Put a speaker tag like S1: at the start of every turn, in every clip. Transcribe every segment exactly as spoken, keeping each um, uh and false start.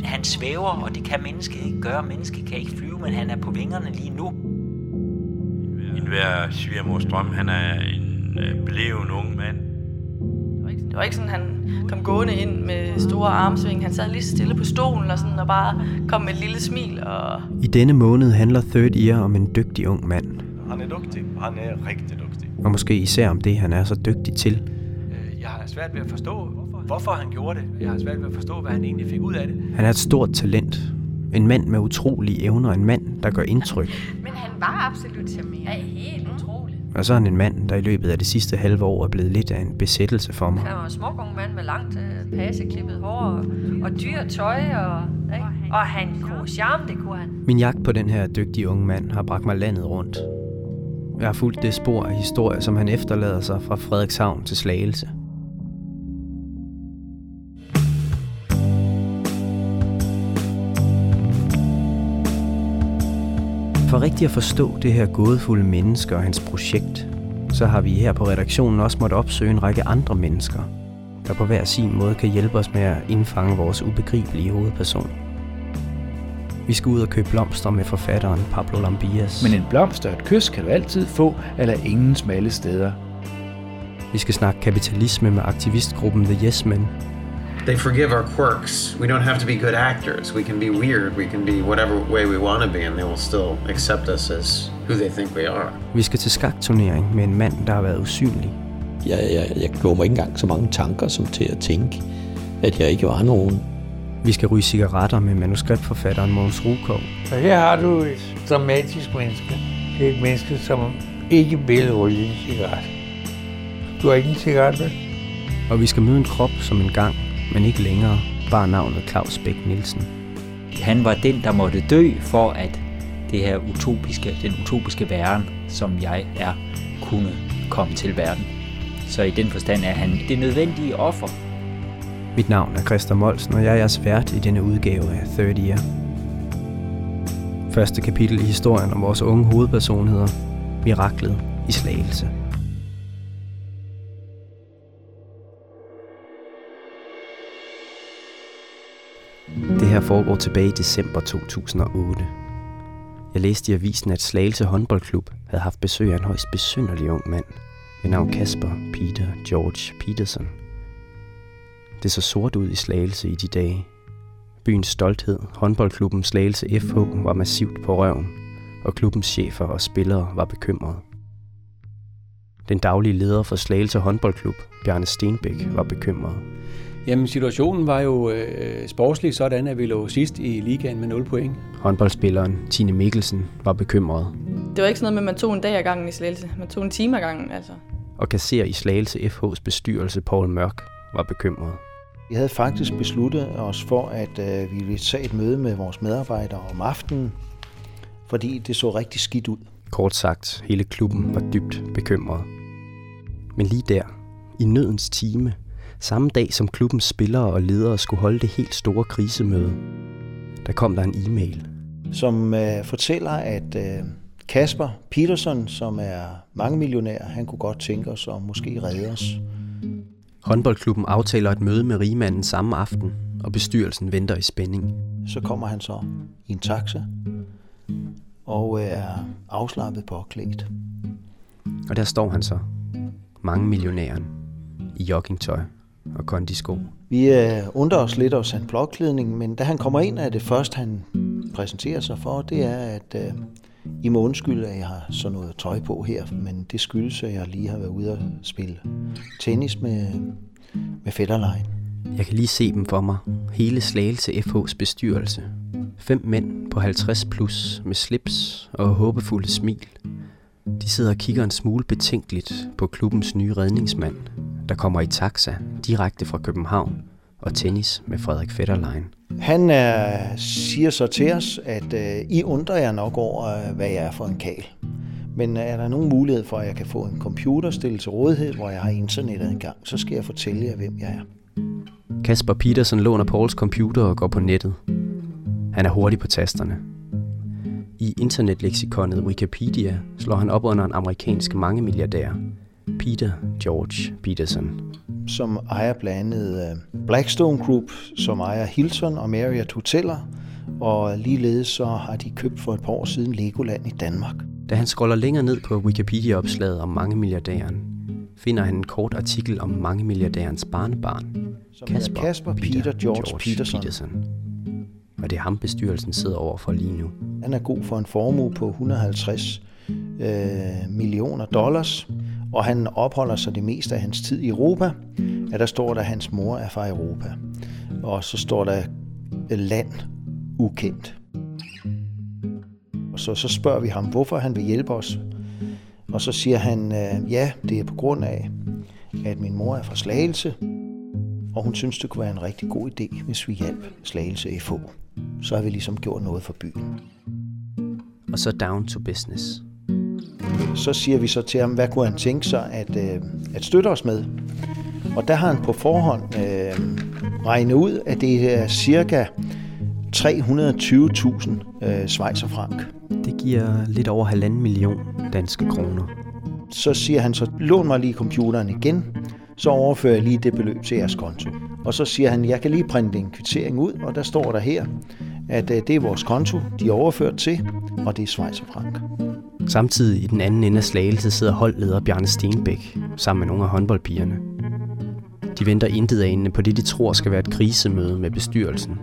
S1: han svæver, og det kan mennesket ikke gøre. Mennesket kan ikke flyve, men han er på vingerne lige nu.
S2: En hver svigermors drøm, han er en øh, beleven ung mand.
S3: Det var, ikke, det var ikke sådan, han kom gående ind med store armsving. Han sad lige stille på stolen og, sådan, og bare kom med et lille smil. Og...
S4: I denne måned handler Third Ear om en dygtig ung mand.
S5: Han er dygtig. Han er rigtig dygtig.
S4: Og måske især om det, han er så dygtig til.
S5: Jeg har svært ved at forstå, hvorfor han gjorde det. Jeg har svært ved at forstå, hvad han egentlig fik ud af det.
S4: Han er et stort talent. En mand med utrolige evner. En mand, der gør indtryk.
S6: Men han var absolut charmerende. Ja, helt utroligt.
S4: Og så er han en mand, der i løbet af det sidste halve år er blevet lidt af en besættelse for mig.
S6: Han var en smuk ung mand med langt paseklippet hår og, og dyrt tøj. Og, ikke? Og han kunne charme, det kunne han.
S4: Min jagt på den her dygtige unge mand har bragt mig landet rundt. Jeg har fulgt det spor af historie, som han efterlader sig fra Frederikshavn til Slagelse. For rigtig at forstå det her gådefulde menneske og hans projekt, så har vi her på redaktionen også måttet opsøge en række andre mennesker, der på hver sin måde kan hjælpe os med at indfange vores ubegribelige hovedperson. Vi skal ud og købe blomster med forfatteren Pablo Lambias.
S7: Men en blomst og et kys kan du altid få, eller ingen smalle steder.
S4: Vi skal snakke kapitalisme med aktivistgruppen The Yes Men.
S8: They forgive our quirks. We don't have to be good actors. We can be weird. We can be whatever way we want to be, and they will still accept us as who they think we are.
S4: Vi skal til skakturnering med en mand, der har været usynlig.
S9: Jeg, jeg, jeg gjorde mig ikke engang så mange tanker som til at tænke, at jeg ikke var nogen.
S4: Vi skal ryge cigaretter med manuskriptforfatteren Mogens Rukov.
S10: Og her har du et dramatisk menneske. Det er et menneske, som ikke vil ryge en cigaret. Du har ikke en cigaret, vel?
S4: Og vi skal møde en krop som en gang, men ikke længere, bare navnet Claus Bech Nielsen.
S1: Han var den, der måtte dø for, at det her utopiske, den utopiske verden, som jeg er, kunne komme til verden. Så i den forstand er han det nødvendige offer.
S4: Mit navn er Christa Molsen, og jeg er jeres vært i denne udgave af Third Ear. Første kapitel i historien om vores unge hovedperson hedder Miraklet i Slagelse. Det her foregår tilbage i december to tusind og otte. Jeg læste i avisen, at Slagelse håndboldklub havde haft besøg af en højst besynderlig ung mand ved navn Kasper Peter George Peterson. Det så sort ud i Slagelse i de dage. Byens stolthed, håndboldklubben Slagelse F H, var massivt på røven, og klubbens chefer og spillere var bekymrede. Den daglige leder for Slagelse håndboldklub, Bjarne Stenbæk, var bekymret.
S11: Jamen, situationen var jo øh, sportslig sådan, at vi lå sidst i ligaen med nul point.
S4: Håndboldspilleren Tine Mikkelsen var bekymret.
S3: Det var ikke sådan noget med, at man tog en dag ad gangen i Slagelse. Man tog en time ad gangen, altså.
S4: Og kasserer i Slagelse F H's bestyrelse, Poul Mørk, var bekymret.
S12: Vi havde faktisk besluttet os for, at øh, vi ville tage et møde med vores medarbejdere om aftenen, fordi det så rigtig skidt ud.
S4: Kort sagt, hele klubben var dybt bekymret. Men lige der, i nødens time, samme dag som klubbens spillere og ledere skulle holde det helt store krisemøde, der kom der en e-mail.
S12: Som øh, fortæller, at øh, Kasper Peterson, som er mangemillionær, han kunne godt tænke os at måske redde os.
S4: Håndboldklubben aftaler et møde med rigmanden samme aften, og bestyrelsen venter i spænding.
S12: Så kommer han så i en taxa og er afslappet påklædt.
S4: Og der står han så, mangemillionæren, i joggingtøj og kondisko.
S12: Vi øh, undrer os lidt over hans blåklædning, men da han kommer ind, er det første, han præsenterer sig for, det er, at øh, I må undskylde, at jeg har sådan noget tøj på her, men det skyldes, at jeg lige har været ude og spille tennis med, med Fetterlein.
S4: Jeg kan lige se dem for mig. Hele Slagelse F H's bestyrelse. Fem mænd på halvtreds plus med slips og håbefulde smil. De sidder og kigger en smule betænkeligt på klubbens nye redningsmand, der kommer i taxa direkte fra København og tennis med Frederik Fetterlein.
S12: Han er, siger så til os, at øh, I undrer jer nok over, hvad jeg er for en kæl. Men er der nogen mulighed for, at jeg kan få en computer stillet til rådighed, hvor jeg har internettet en gang, så skal jeg fortælle jer, hvem jeg er.
S4: Kasper Peterson låner Pauls computer og går på nettet. Han er hurtig på tasterne. I internetleksikonet Wikipedia slår han op under en amerikansk mangemilliardær, Peter George Peterson.
S12: som ejer blandt andet Blackstone Group, som ejer Hilton og Marriott Hoteller, og ligeledes så har de købt for et par år siden Legoland i Danmark.
S4: Da han scroller længere ned på Wikipedia-opslaget om mangemilliardæren, finder han en kort artikel om mangemilliardærens barnebarn, Casper,
S12: Casper Peter, Peter George, George Peterson.
S4: Peterson. Og det er ham, bestyrelsen sidder over for lige nu.
S12: Han er god for en formue på et hundrede og halvtreds øh, millioner dollars, og han opholder sig det meste af hans tid i Europa. Ja, der står der, at hans mor er fra Europa. Og så står der land ukendt. Og så, så spørger vi ham, hvorfor han vil hjælpe os. Og så siger han, øh, ja, det er på grund af, at min mor er fra Slagelse, og hun synes, det kunne være en rigtig god idé, hvis vi hjalp Slagelse F H. Så har vi ligesom gjort noget for byen.
S4: Og så down to business.
S12: Så siger vi så til ham, hvad kunne han tænke sig at, øh, at støtte os med. Og der har han på forhånd øh, regnet ud, at det er cirka tre hundrede og tyve tusind øh, schweizerfranc.
S4: Det giver lidt over halvanden million danske kroner.
S12: Så siger han så, lån mig lige computeren igen, så overfører jeg lige det beløb til jeres konto. Og så siger han, jeg kan lige printe en kvittering ud, og der står der her, at det er vores konto, de er overført til, og det er schweizerfranc.
S4: Samtidig i den anden ende af Slagelse sidder holdleder Bjarne Stenbæk sammen med nogle af håndboldpigerne. De venter intetanende på det, de tror skal være et krisemøde med bestyrelsen.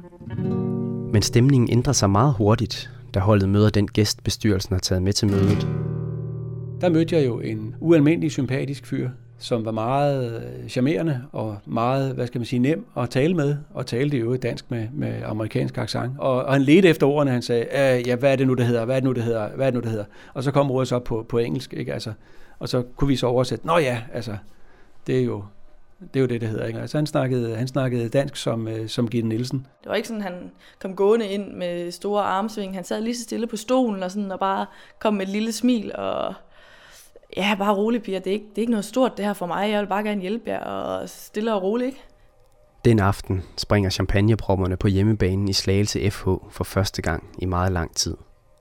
S4: Men stemningen ændrer sig meget hurtigt, da holdet møder den gæst, bestyrelsen har taget med til mødet.
S11: Der mødte jeg jo en ualmindelig sympatisk fyr, som var meget charmerende og meget, hvad skal man sige, nem at tale med, og talte jo dansk med, med amerikansk accent. Og, og han ledte efter ordene, han sagde, ja, hvad er det nu, det hedder, hvad er det nu, det hedder, hvad er det nu, det hedder. Og så kom ordet så på, på engelsk, ikke? Altså, og så kunne vi så oversætte, nå ja, altså, det er jo det, er jo det, det hedder, ikke? Altså, han snakkede, han snakkede dansk som, som Gitte Nielsen.
S3: Det var ikke sådan, han kom gående ind med store armsving. Han sad lige så stille på stolen og, sådan, og bare kom med et lille smil og... Ja, bare rolig, piger. Det er, ikke, det er ikke noget stort, det her for mig. Jeg vil bare gerne hjælpe jer, og stille og roligt, ikke?
S4: Den aften springer champagnepropperne på hjemmebanen i Slagelse F H for første gang i meget lang tid.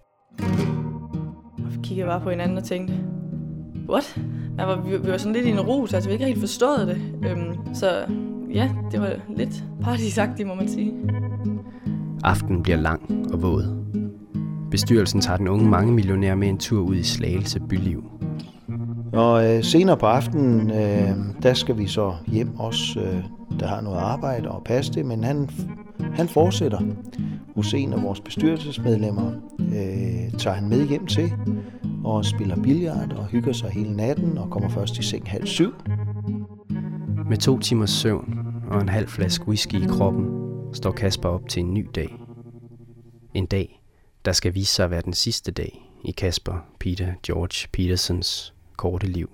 S3: Vi kiggede bare på hinanden og tænkte, what? Man var, vi, vi var sådan lidt i en rus, altså vi ikke helt forstået det. Øhm, så ja, det var lidt partysagtigt, må man sige.
S4: Aftenen bliver lang og våd. Bestyrelsen tager den unge mangemillionær med en tur ud i Slagelse byliv.
S12: Og øh, senere på aftenen, øh, der skal vi så hjem også, øh, der har noget arbejde og passe det, men han, han fortsætter hos en af vores bestyrelsesmedlemmer, øh, tager han med hjem til og spiller billard og hygger sig hele natten og kommer først i seng halv syv.
S4: Med to timers søvn og en halv flaske whisky i kroppen, står Casper op til en ny dag. En dag, der skal vise sig at være den sidste dag i Casper Peter George Petersons korte liv.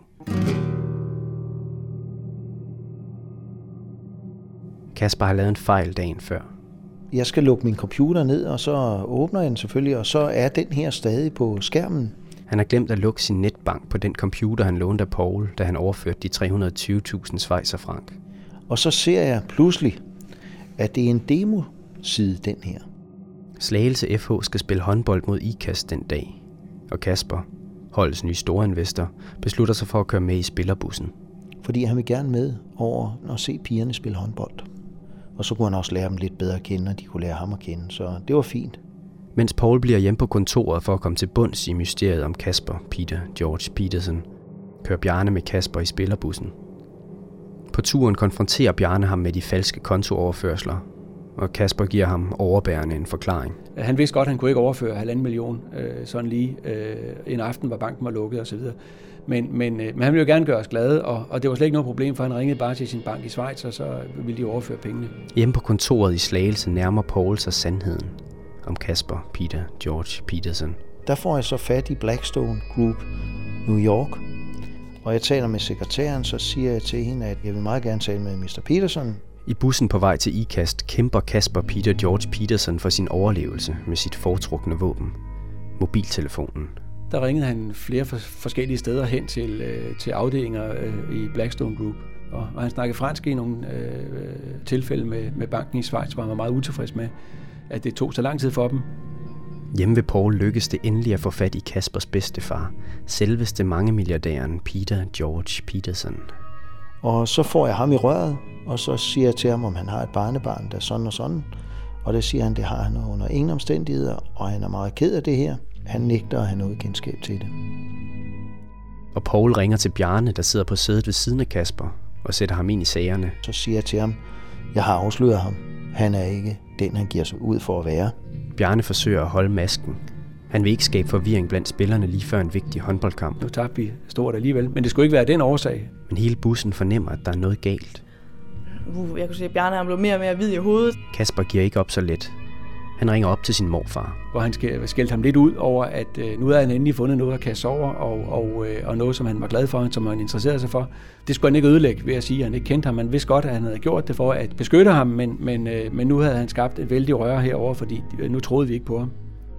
S4: Casper har lavet en fejl dagen før.
S12: Jeg skal lukke min computer ned, og så åbner jeg den selvfølgelig, og så er den her stadig på skærmen.
S4: Han har glemt at lukke sin netbank på den computer, han lånte af Paul, da han overførte de tre hundrede og tyve tusind schweizerfranc.
S12: Og så ser jeg pludselig, at det er en demoside, den her.
S4: Slagelse F H skal spille håndbold mod IKAST den dag, og Casper, holdets nye store investor, beslutter sig for at køre med i spillerbussen.
S12: Fordi han vil gerne med over og se pigerne spille håndbold. Og så kunne han også lære dem lidt bedre at kende, og de kunne lære ham at kende, så det var fint.
S4: Mens Paul bliver hjemme på kontoret for at komme til bunds i mysteriet om Casper Peter George Peterson, kører Bjarne med Casper i spillerbussen. På turen konfronterer Bjarne ham med de falske kontooverførsler, og Casper giver ham overbærende en forklaring.
S11: Han vidste godt, at han kunne ikke overføre halvanden million øh, sådan lige øh, en aften, hvor banken var lukket osv. Men, men, øh, men han ville jo gerne gøre os glade, og, og det var slet ikke noget problem, for han ringede bare til sin bank i Schweiz, og så ville de overføre pengene.
S4: Hjemme på kontoret i Slagelse nærmer Paul sig sandheden om Casper Peter George Peterson.
S12: Der får jeg så fat i Blackstone Group New York, og jeg taler med sekretæren, så siger jeg til hende, at jeg vil meget gerne tale med mister Peterson.
S4: I bussen på vej til IKAST kæmper Casper Peter George Peterson for sin overlevelse med sit foretrukne våben, mobiltelefonen.
S11: Der ringede han flere forskellige steder hen til, øh, til afdelinger øh, i Blackstone Group, og, og han snakkede fransk i nogle øh, tilfælde med, med banken i Schweiz, hvor han var meget utilfreds med, at det tog så lang tid for dem.
S4: Hjemme ved Paul lykkes det endelig at få fat i Caspers bedstefar, selveste mangemilliardæren Peter George Peterson.
S12: Og så får jeg ham i røret, og så siger jeg til ham, om han har et barnebarn, der er sådan og sådan. Og det siger han, det har han under ingen omstændigheder, og han er meget ked af det her. Han nægter at have noget kendskab til det.
S4: Og Poul ringer til Bjarne, der sidder på sædet ved siden af Kasper, og sætter ham ind i sagerne.
S12: Så siger jeg til ham, jeg har afsløret ham. Han er ikke den, han giver sig ud for at være.
S4: Bjarne forsøger at holde masken. Han vil ikke skabe forvirring blandt spillerne lige før en vigtig håndboldkamp.
S11: Nu tabte vi stort alligevel, men det skulle ikke være den årsag.
S4: Men hele bussen fornemmer, at der er noget galt.
S3: Uh, jeg kunne se, at Bjarne blev mere og mere hvid i hovedet.
S4: Kasper giver ikke op så let. Han ringer op til sin morfar.
S11: Hvor han skældte ham lidt ud over, at øh, nu havde han endelig fundet noget at kaste over, og, og, øh, og noget, som han var glad for, som han interesserede sig for. Det skulle han ikke ødelægge ved at sige, at han ikke kendte ham. Man vidste godt, at han havde gjort det for at beskytte ham, men, men, øh, men nu havde han skabt et vældig røre herover, fordi øh, nu troede vi ikke på ham.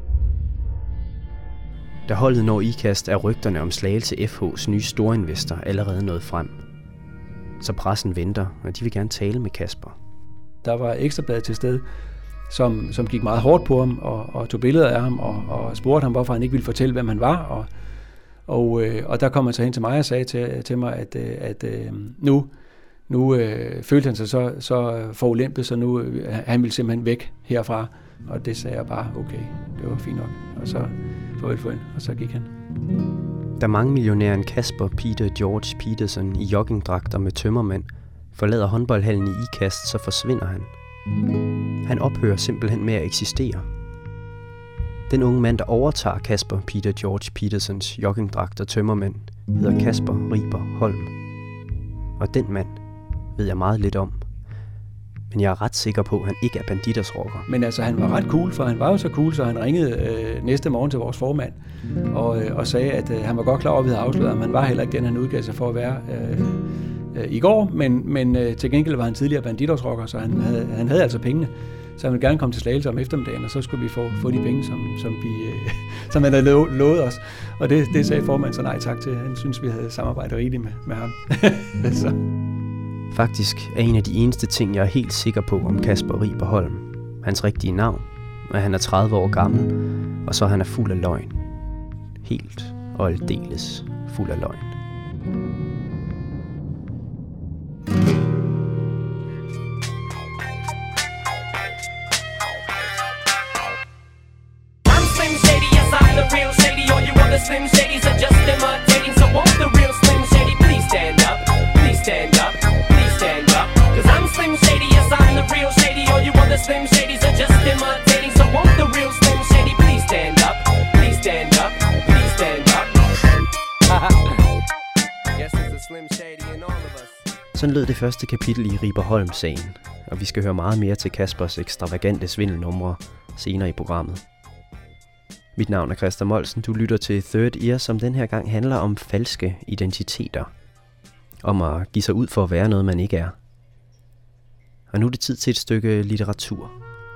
S4: Da holdet når ikast, er rygterne om Slagelse F H's nye storinvestor allerede nået frem. Så pressen venter, og de vil gerne tale med Kasper.
S11: Der var Ekstrabladet til stede, som, som gik meget hårdt på ham og, og tog billeder af ham og, og spurgte ham, hvorfor han ikke ville fortælle, hvem han var. Og, og, øh, og der kom han så hen til mig og sagde til, til mig, at, øh, at øh, nu, nu øh, følte han sig så, så forulempet, så nu øh, han ville simpelthen væk herfra. Og det sagde jeg bare, okay, det var fint nok. Og så farvel for hende, og så gik han.
S4: Da mange millionæren Kasper Peter George Peterson i joggingdragter med tømmermænd forlader håndboldhallen i Ikast, så forsvinder han. Han ophører simpelthen med at eksistere. Den unge mand, der overtager Kasper Peter George Petersons joggingdragter tømmermænd, hedder Kasper Riber Holm. Og den mand ved jeg meget lidt om. Men jeg er ret sikker på, at han ikke er banditers rocker.
S11: Men altså, han var ret cool, for han var jo så cool, så han ringede øh, næste morgen til vores formand og, øh, og sagde, at øh, han var godt klar over, at vi havde afsløret ham. Han var heller ikke den, han udgav sig for at være øh, øh, i går, men, men øh, til gengæld var han tidligere banditers rocker, så han havde, han havde altså pengene. Så han ville gerne komme til Slagelse om eftermiddagen, og så skulle vi få, få de penge, som, som, vi, øh, som han havde lovet, lovet os. Og det, det sagde formanden så nej tak til. Han synes, vi havde samarbejdet rigeligt med, med ham. så.
S4: Faktisk er en af de eneste ting, jeg er helt sikker på om Kasper Riber Holm, hans rigtige navn, at han er tredive år gammel, og så han er fuld af løgn. Helt og aldeles fuld af løgn.
S13: I'm Slim Shady, yes I'm the real Shady. All you other Slim Shadys are just imitating. So won't the real Slim Shady please stand up? Please stand up. Stand up, cause I'm Slim Shady, yes I'm the real Shady. All you other Slim Shadys are just imitating. So won't the real Slim Shady please stand up? Please stand up, please stand up. Yes, there's a Slim Shady in all of us.
S4: Sådan lød det første kapitel i Riber Holm-sagen, og vi skal høre meget mere til Kaspers ekstravagante svindelnumre senere i programmet. Mit navn er Christa Molsen, du lytter til Third Ear, som den her gang handler om falske identiteter. Om at give sig ud for at være noget, man ikke er. Og nu er det tid til et stykke litteratur.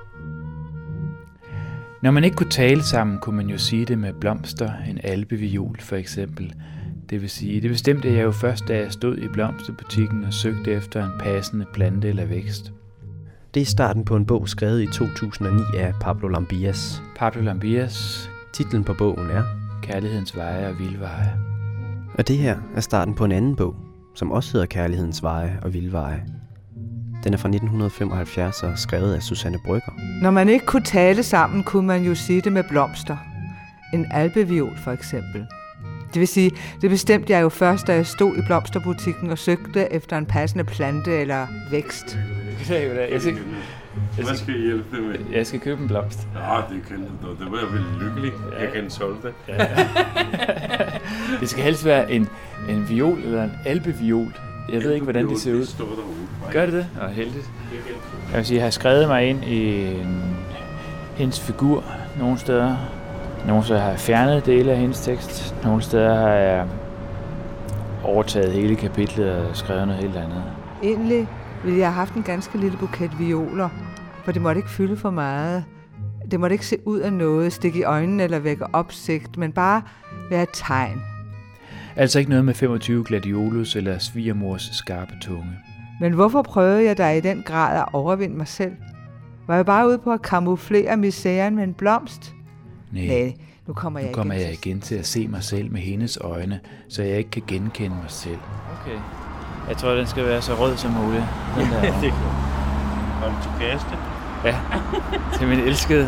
S14: Når man ikke kunne tale sammen, kunne man jo sige det med blomster, en alpeviol for eksempel. Det vil sige, det bestemte jeg jo først, da jeg stod i blomsterbutikken og søgte efter en passende plante eller vækst.
S4: Det er starten på en bog skrevet i to tusind og ni af Pablo Lambias.
S14: Pablo Lambias.
S4: Titlen på bogen er
S14: Kærlighedens veje og vildveje.
S4: Og det her er starten på en anden bog, som også hedder Kærlighedens veje og vildveje. Den er fra nitten femoghalvfjerds og skrevet af Susanne Brøgger.
S15: Når man ikke kunne tale sammen, kunne man jo sige det med blomster. En alpeviol for eksempel. Det vil sige, det bestemte jeg jo først, da jeg stod i blomsterbutikken og søgte efter en passende plante eller vækst.
S14: Jeg skal,
S2: Hvad skal I hjælpe med?
S14: Jeg skal købe en blomst.
S2: Ja, det kan du. Det var jeg vel lykkelig. Jeg kan solge det.
S14: Ja, ja. Det skal helst være en, en viol eller en alpeviol. Jeg ved ikke, hvordan de ser ud. Gør det det? Nå, heldigt. Jeg vil sige, jeg har skrevet mig ind i en, hendes figur nogle steder. Nogle steder har jeg fjernet dele af hendes tekst. Nogle steder har jeg overtaget hele kapitlet og skrevet noget helt andet.
S15: Egentlig ville jeg have haft en ganske lille buket violer, for det måtte ikke fylde for meget. Det måtte ikke se ud af noget, stikke i øjnene eller vække opsigt, men bare være et tegn.
S14: Altså ikke noget med femogtyve gladiolus eller svigermors skarpe tunge.
S15: Men hvorfor prøvede jeg da i den grad at overvinde mig selv? Var jeg bare ude på at kamuflere misæren med en blomst?
S14: Nej,
S15: Nej nu kommer, jeg,
S14: nu kommer
S15: igen
S14: jeg igen til at se mig selv med hendes øjne, så jeg ikke kan genkende mig selv.
S15: Okay.
S14: Jeg tror, den skal være så rød som muligt. Den der.
S2: Kom til kaste.
S14: Ja, til min elskede.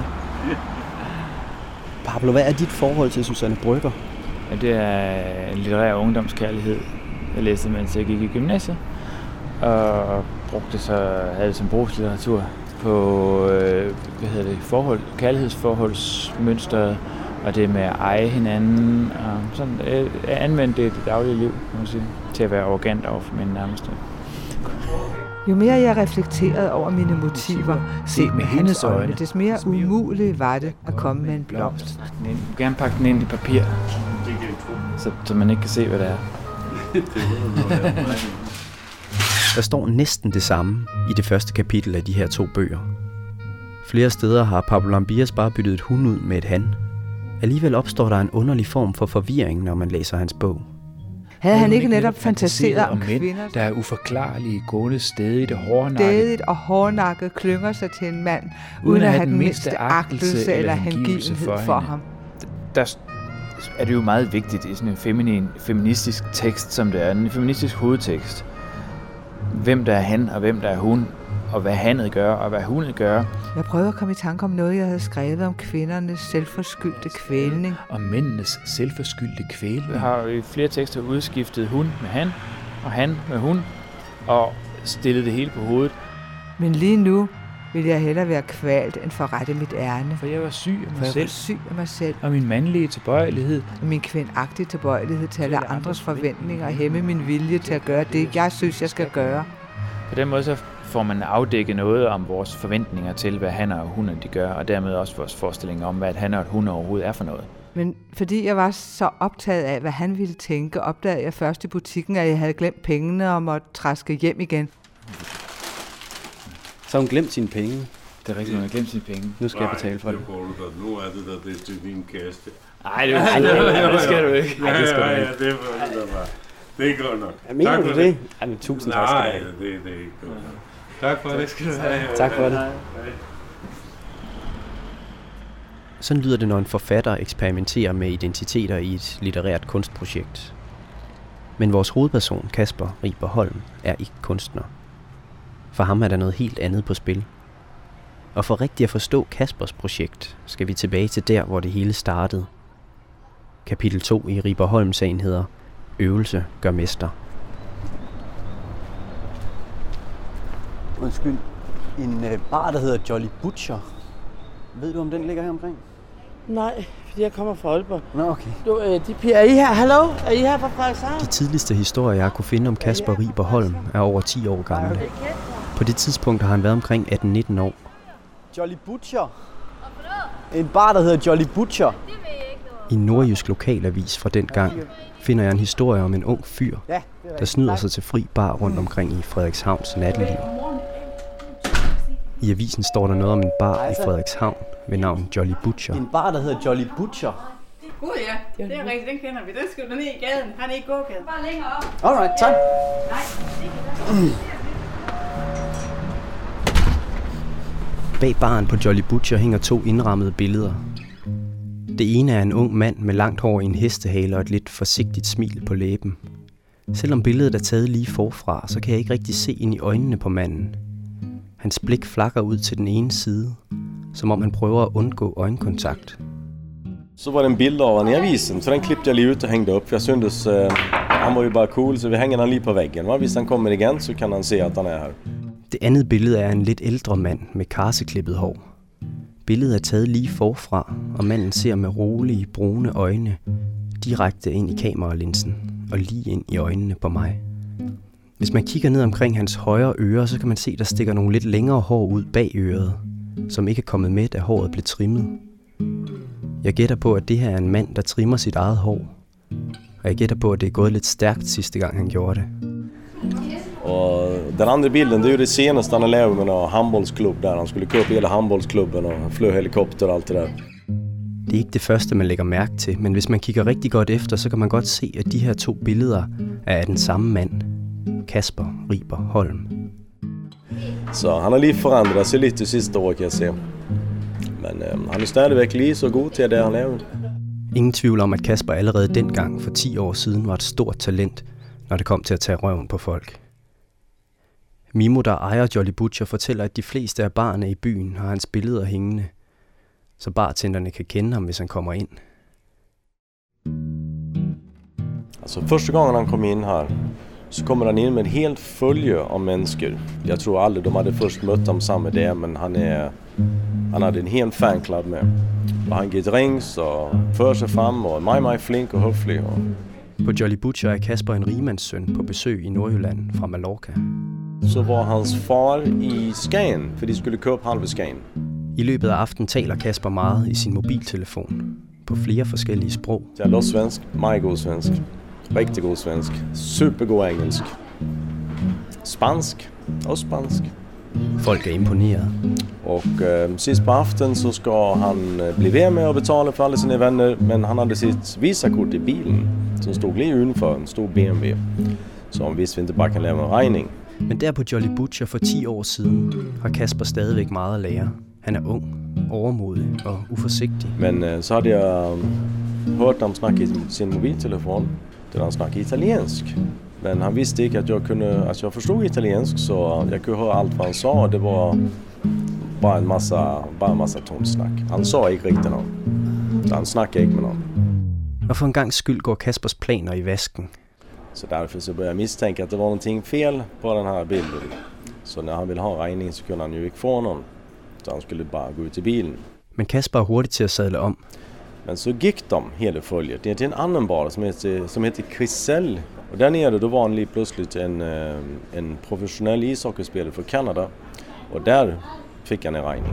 S4: Pablo, hvad er dit forhold til Susanne Brøgger?
S14: Ja, det er en litterær ungdomskærlighed. Jeg læste, mens jeg gik i gymnasiet. Og brugte så, havde det som brugslitteratur på øh, hvad hedder det, forhold, kærlighedsforholdsmønstret. Og det med at eje hinanden. Og sådan, øh, anvendte det i det daglige liv, kan man sige, til at være arrogant over for mine nærmeste.
S15: Jo mere jeg reflekterede over mine motiver, set med hendes øjne, des mere umuligt var det at komme med en blomst.
S14: Jeg vil gerne pakke den ind i papir, så, så man ikke kan se, hvad det er.
S4: Der står næsten det samme i det første kapitel af de her to bøger. Flere steder har Pablo Lambias bare byttet et hun ud med et han. Alligevel opstår der en underlig form for forvirring, når man læser hans bog.
S15: Havde han ikke netop fantaseret om
S7: mænd,
S15: kvinder,
S7: der er uforklarlige, gående stedigt og hårdnakket,
S15: stedigt og hårdnakket klynger sig til en mand, uden at have den mindste agtelse eller hengivenhed for ham?
S14: Der er det jo meget vigtigt i sådan en feminin, feministisk tekst, som det er, en feministisk hovedtekst. Hvem der er han, og hvem der er hun, og hvad hanet gør, og hvad hunet gør.
S15: Jeg prøvede at komme i tanke om noget, jeg havde skrevet om kvindernes selvforskyldte kvælning.
S7: Og mændenes selvforskyldte kvælning.
S14: Jeg har i flere tekster udskiftet hun med han, og han med hun, og stillet det hele på hovedet.
S15: Men lige nu vil jeg hellere være kvalt end forrette mit ærne.
S14: For jeg var syg af mig
S15: For jeg
S14: selv.
S15: var syg af mig selv.
S14: Og min mandlige tilbøjelighed.
S15: Og min kvindagtige tilbøjelighed til at lade andres forventninger hæmme min vilje til at gøre det, jeg synes, jeg skal gøre.
S14: På den måde så får man afdækket noget om vores forventninger til, hvad han og hun de gør, og dermed også vores forestillinger om, hvad han og hun overhovedet er for noget.
S15: Men fordi jeg var så optaget af, hvad han ville tænke, opdagede jeg først i butikken, at jeg havde glemt pengene og måtte træske hjem igen.
S4: Så hun glemt sine penge?
S14: Det er rigtigt, hun har glemt sine penge.
S4: Nu skal Nej, jeg betale for det.
S2: Nu er det der, det er til din kaste.
S14: Nej, det, det, det skal du ikke.
S2: Nej, det skal du ikke. Ja, ja, det er det bare. Det er godt nok.
S4: Jeg mener du det? Ej, men tusind tak skal du have.
S2: Nej, det, det er ikke godt nok. Tak for det. Skal du have.
S4: Tak for det. Sådan lyder det, når en forfatter eksperimenterer med identiteter i et litterært kunstprojekt. Men vores hovedperson, Kasper Riber Holm, er ikke kunstner. For ham er der noget helt andet på spil. Og for rigtigt at forstå Kaspers projekt, skal vi tilbage til der, hvor det hele startede. Kapitel to i Riber Holm-sagen hedder Øvelse gør mester. Undskyld. En øh, bar, der hedder Jolly Butcher. Ved du, om den ligger her omkring?
S16: Nej, fordi jeg kommer fra Aalborg.
S4: Nå, okay.
S16: Du, øh, de piger, er I her? Hallo? Er I her fra Frederikshavn?
S4: De tidligste historier, jeg kunne finde om Kasper Riber Holm, er over ti år gamle. På det tidspunkt har han været omkring atten nitten år.
S17: Jolly Butcher. En bar, der hedder Jolly Butcher.
S4: I en nordjysk lokalavis fra den gang finder jeg en historie om en ung fyr, der snyder sig til fri bar rundt omkring i Frederikshavns natteliv. I avisen står der noget om en bar i Frederikshavn ved navn Jolly Butcher.
S17: En bar, der hedder Jolly Butcher.
S18: Gud ja, det er rigtigt, den kender vi. Den skal du ned i gaden. Han er i gågaden. Bare længere op.
S17: Alright, tak.
S4: Bag baren på Jolly Butcher hænger to indrammede billeder. Det ene er en ung mand med langt hår i en hestehale og et lidt forsigtigt smil på læben. Selvom billedet er taget lige forfra, så kan jeg ikke rigtig se ind i øjnene på manden. Hans blik flakker ud til den ene side, som om han prøver at undgå øjenkontakt.
S19: Så var det en bild av han i avisen, så den klippte jeg lige ut og hængte op. Jeg syntes uh, han var jo bare cool, så vi hænger den lige på væggen. Va? Hvis han kommer igen, så kan han se at han er her.
S4: Det andet billede er en lidt ældre mand med karseklippet hår. Billedet er taget lige forfra, og manden ser med rolige, brune øjne direkte ind i kameralinsen og lige ind i øjnene på mig. Hvis man kigger ned omkring hans højre øre, så kan man se, der stikker nogle lidt længere hår ud bag øret, som ikke er kommet med, da håret blev trimmet. Jeg gætter på, at det her er en mand, der trimmer sit eget hår. Og jeg gætter på, at det er gået lidt stærkt sidste gang, han gjorde det.
S19: Og den andre bilden, det er jo det seneste, han har lavet med en handbollsklub der. Han skulle købe hele handbollsklubben og flyve helikopter og alt det der.
S4: Det er ikke det første, man lægger mærke til, men hvis man kigger rigtig godt efter, så kan man godt se, at de her to billeder er af den samme mand. Kasper Riber Holm.
S19: Så han har lige forandret sig lidt det sidste år, kan jeg se. Men øh, han er stadigvæk lige så god til det, han laver.
S4: Ingen tvivl om, at Kasper allerede dengang for ti år siden var et stort talent, når det kom til at tage røven på folk. Mimo, der ejer Jolly Butcher, fortæller, at de fleste af barerne i byen har hans billeder hængende, så bartenderne kan kende ham, hvis han kommer ind.
S19: Altså første gang han kom ind her, så kommer han ind med et helt følge af mennesker. Jeg tror aldrig de hade først mødt ham samme dag, men han, er, han hade en hel fanclub med. Og han giver rings og fører sig frem og er meget, meget flink og høflig. Og...
S4: På Jolly Butcher er Kasper en rigmandssøn på besøg i Nordjylland fra Mallorca.
S19: Så var hans far i Skagen, for de skulle købe halve Skagen.
S4: I løbet af aftenen taler Kasper meget i sin mobiltelefon på flere forskellige sprog.
S19: Jeg er svensk, meget god svensk, rigtig god svensk, supergod engelsk, spansk og spansk.
S4: Folk er imponeret.
S19: Og øh, sidst på aftenen så skal han øh, blive ved med at betale for alle sine venner, men han havde sit visakort i bilen, som stod lige udenfor en stor B M W, så han vidste, vi ikke bare kan lave en regning.
S4: Men der på Jolly Butcher for ti år siden har Kasper stadigvæk meget at lære. Han er ung, overmodig og uforsigtig.
S19: Men øh, så havde jeg øh, hørt ham snakke i sin mobiltelefon, der han snakkede italiensk. Men han vidste ikke, at jeg, kunne, at jeg forstod italiensk, så jeg kunne høre alt, hvad han sa, og det var bare en massa, bare en massa tomt snak. Han sa ikke rigtig noget, så han snakkede ikke med nogen.
S4: Og for en gang skyld går Kaspers planer i vasken.
S19: Så därför så började jag misstänka att det var någonting fel på den här bilden. Så när han ville ha regning så kunde han ju ikke få någon. Så han skulle bara gå ut i bilen.
S4: Men Kasper er hurtigt til at sadle om.
S19: Men så gick de hela följet. Det är till en annan bar som heter, som heter Crisell. Och där nere då var han lige plötsligt en, en professionell ishockeyspelare för Kanada. Och där fick han en regning.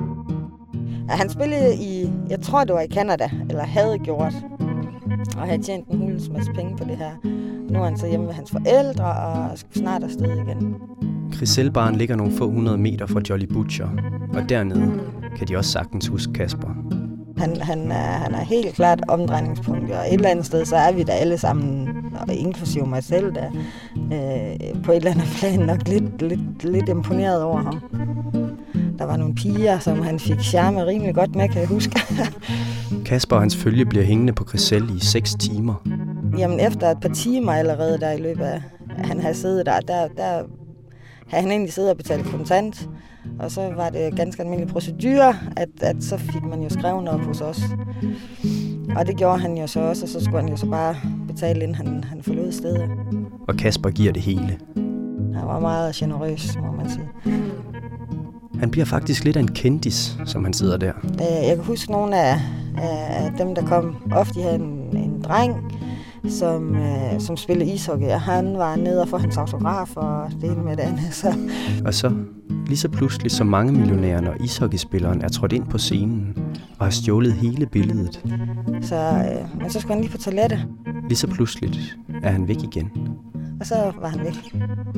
S20: Han spillede i, jeg tror det var i Kanada, eller havde gjort. Og havde tjent en hulens masse penge på det her. Nu er han så hjemme ved hans forældre og skal snart afsted igen.
S4: Crisell-baren ligger nogle få hundrede meter fra Jolly Butcher, og dernede kan de også sagtens huske Kasper.
S20: Han, han, er, han er helt klart omdrejningspunkt, og et eller andet sted, så er vi da alle sammen, og inklusive mig selv, der øh, på et eller andet plan nok lidt, lidt, lidt imponeret over ham. Der var nogle piger, som han fik charme rimelig godt med, kan jeg huske.
S4: Kasper og hans følge bliver hængende på Crisell i seks timer.
S20: Jamen efter et par timer allerede der i løbet af, han havde siddet der, der, der havde han egentlig siddet og betalt kontant. Og så var det ganske almindelig procedure, at, at så fik man jo skrevet op hos os. Og det gjorde han jo så også, og så skulle han jo så bare betale, inden han, han forlod stedet.
S4: Og Kasper giver det hele.
S20: Han var meget generøs, må man sige.
S4: Han bliver faktisk lidt af en kendis, som han sidder der.
S20: Jeg kan huske nogle af, af dem, der kom. Ofte havde en, en dreng, som, øh, som spillede ishockey, og han var nede og få hans autograf og det ene med det andet. Så.
S4: Og så, lige så pludselig som mange millionærer, når ishockeyspilleren er trådt ind på scenen og har stjålet hele billedet.
S20: Så, øh, men så skulle han lige på toilettet.
S4: Lige så pludseligt er han væk igen.
S20: Og så var han væk.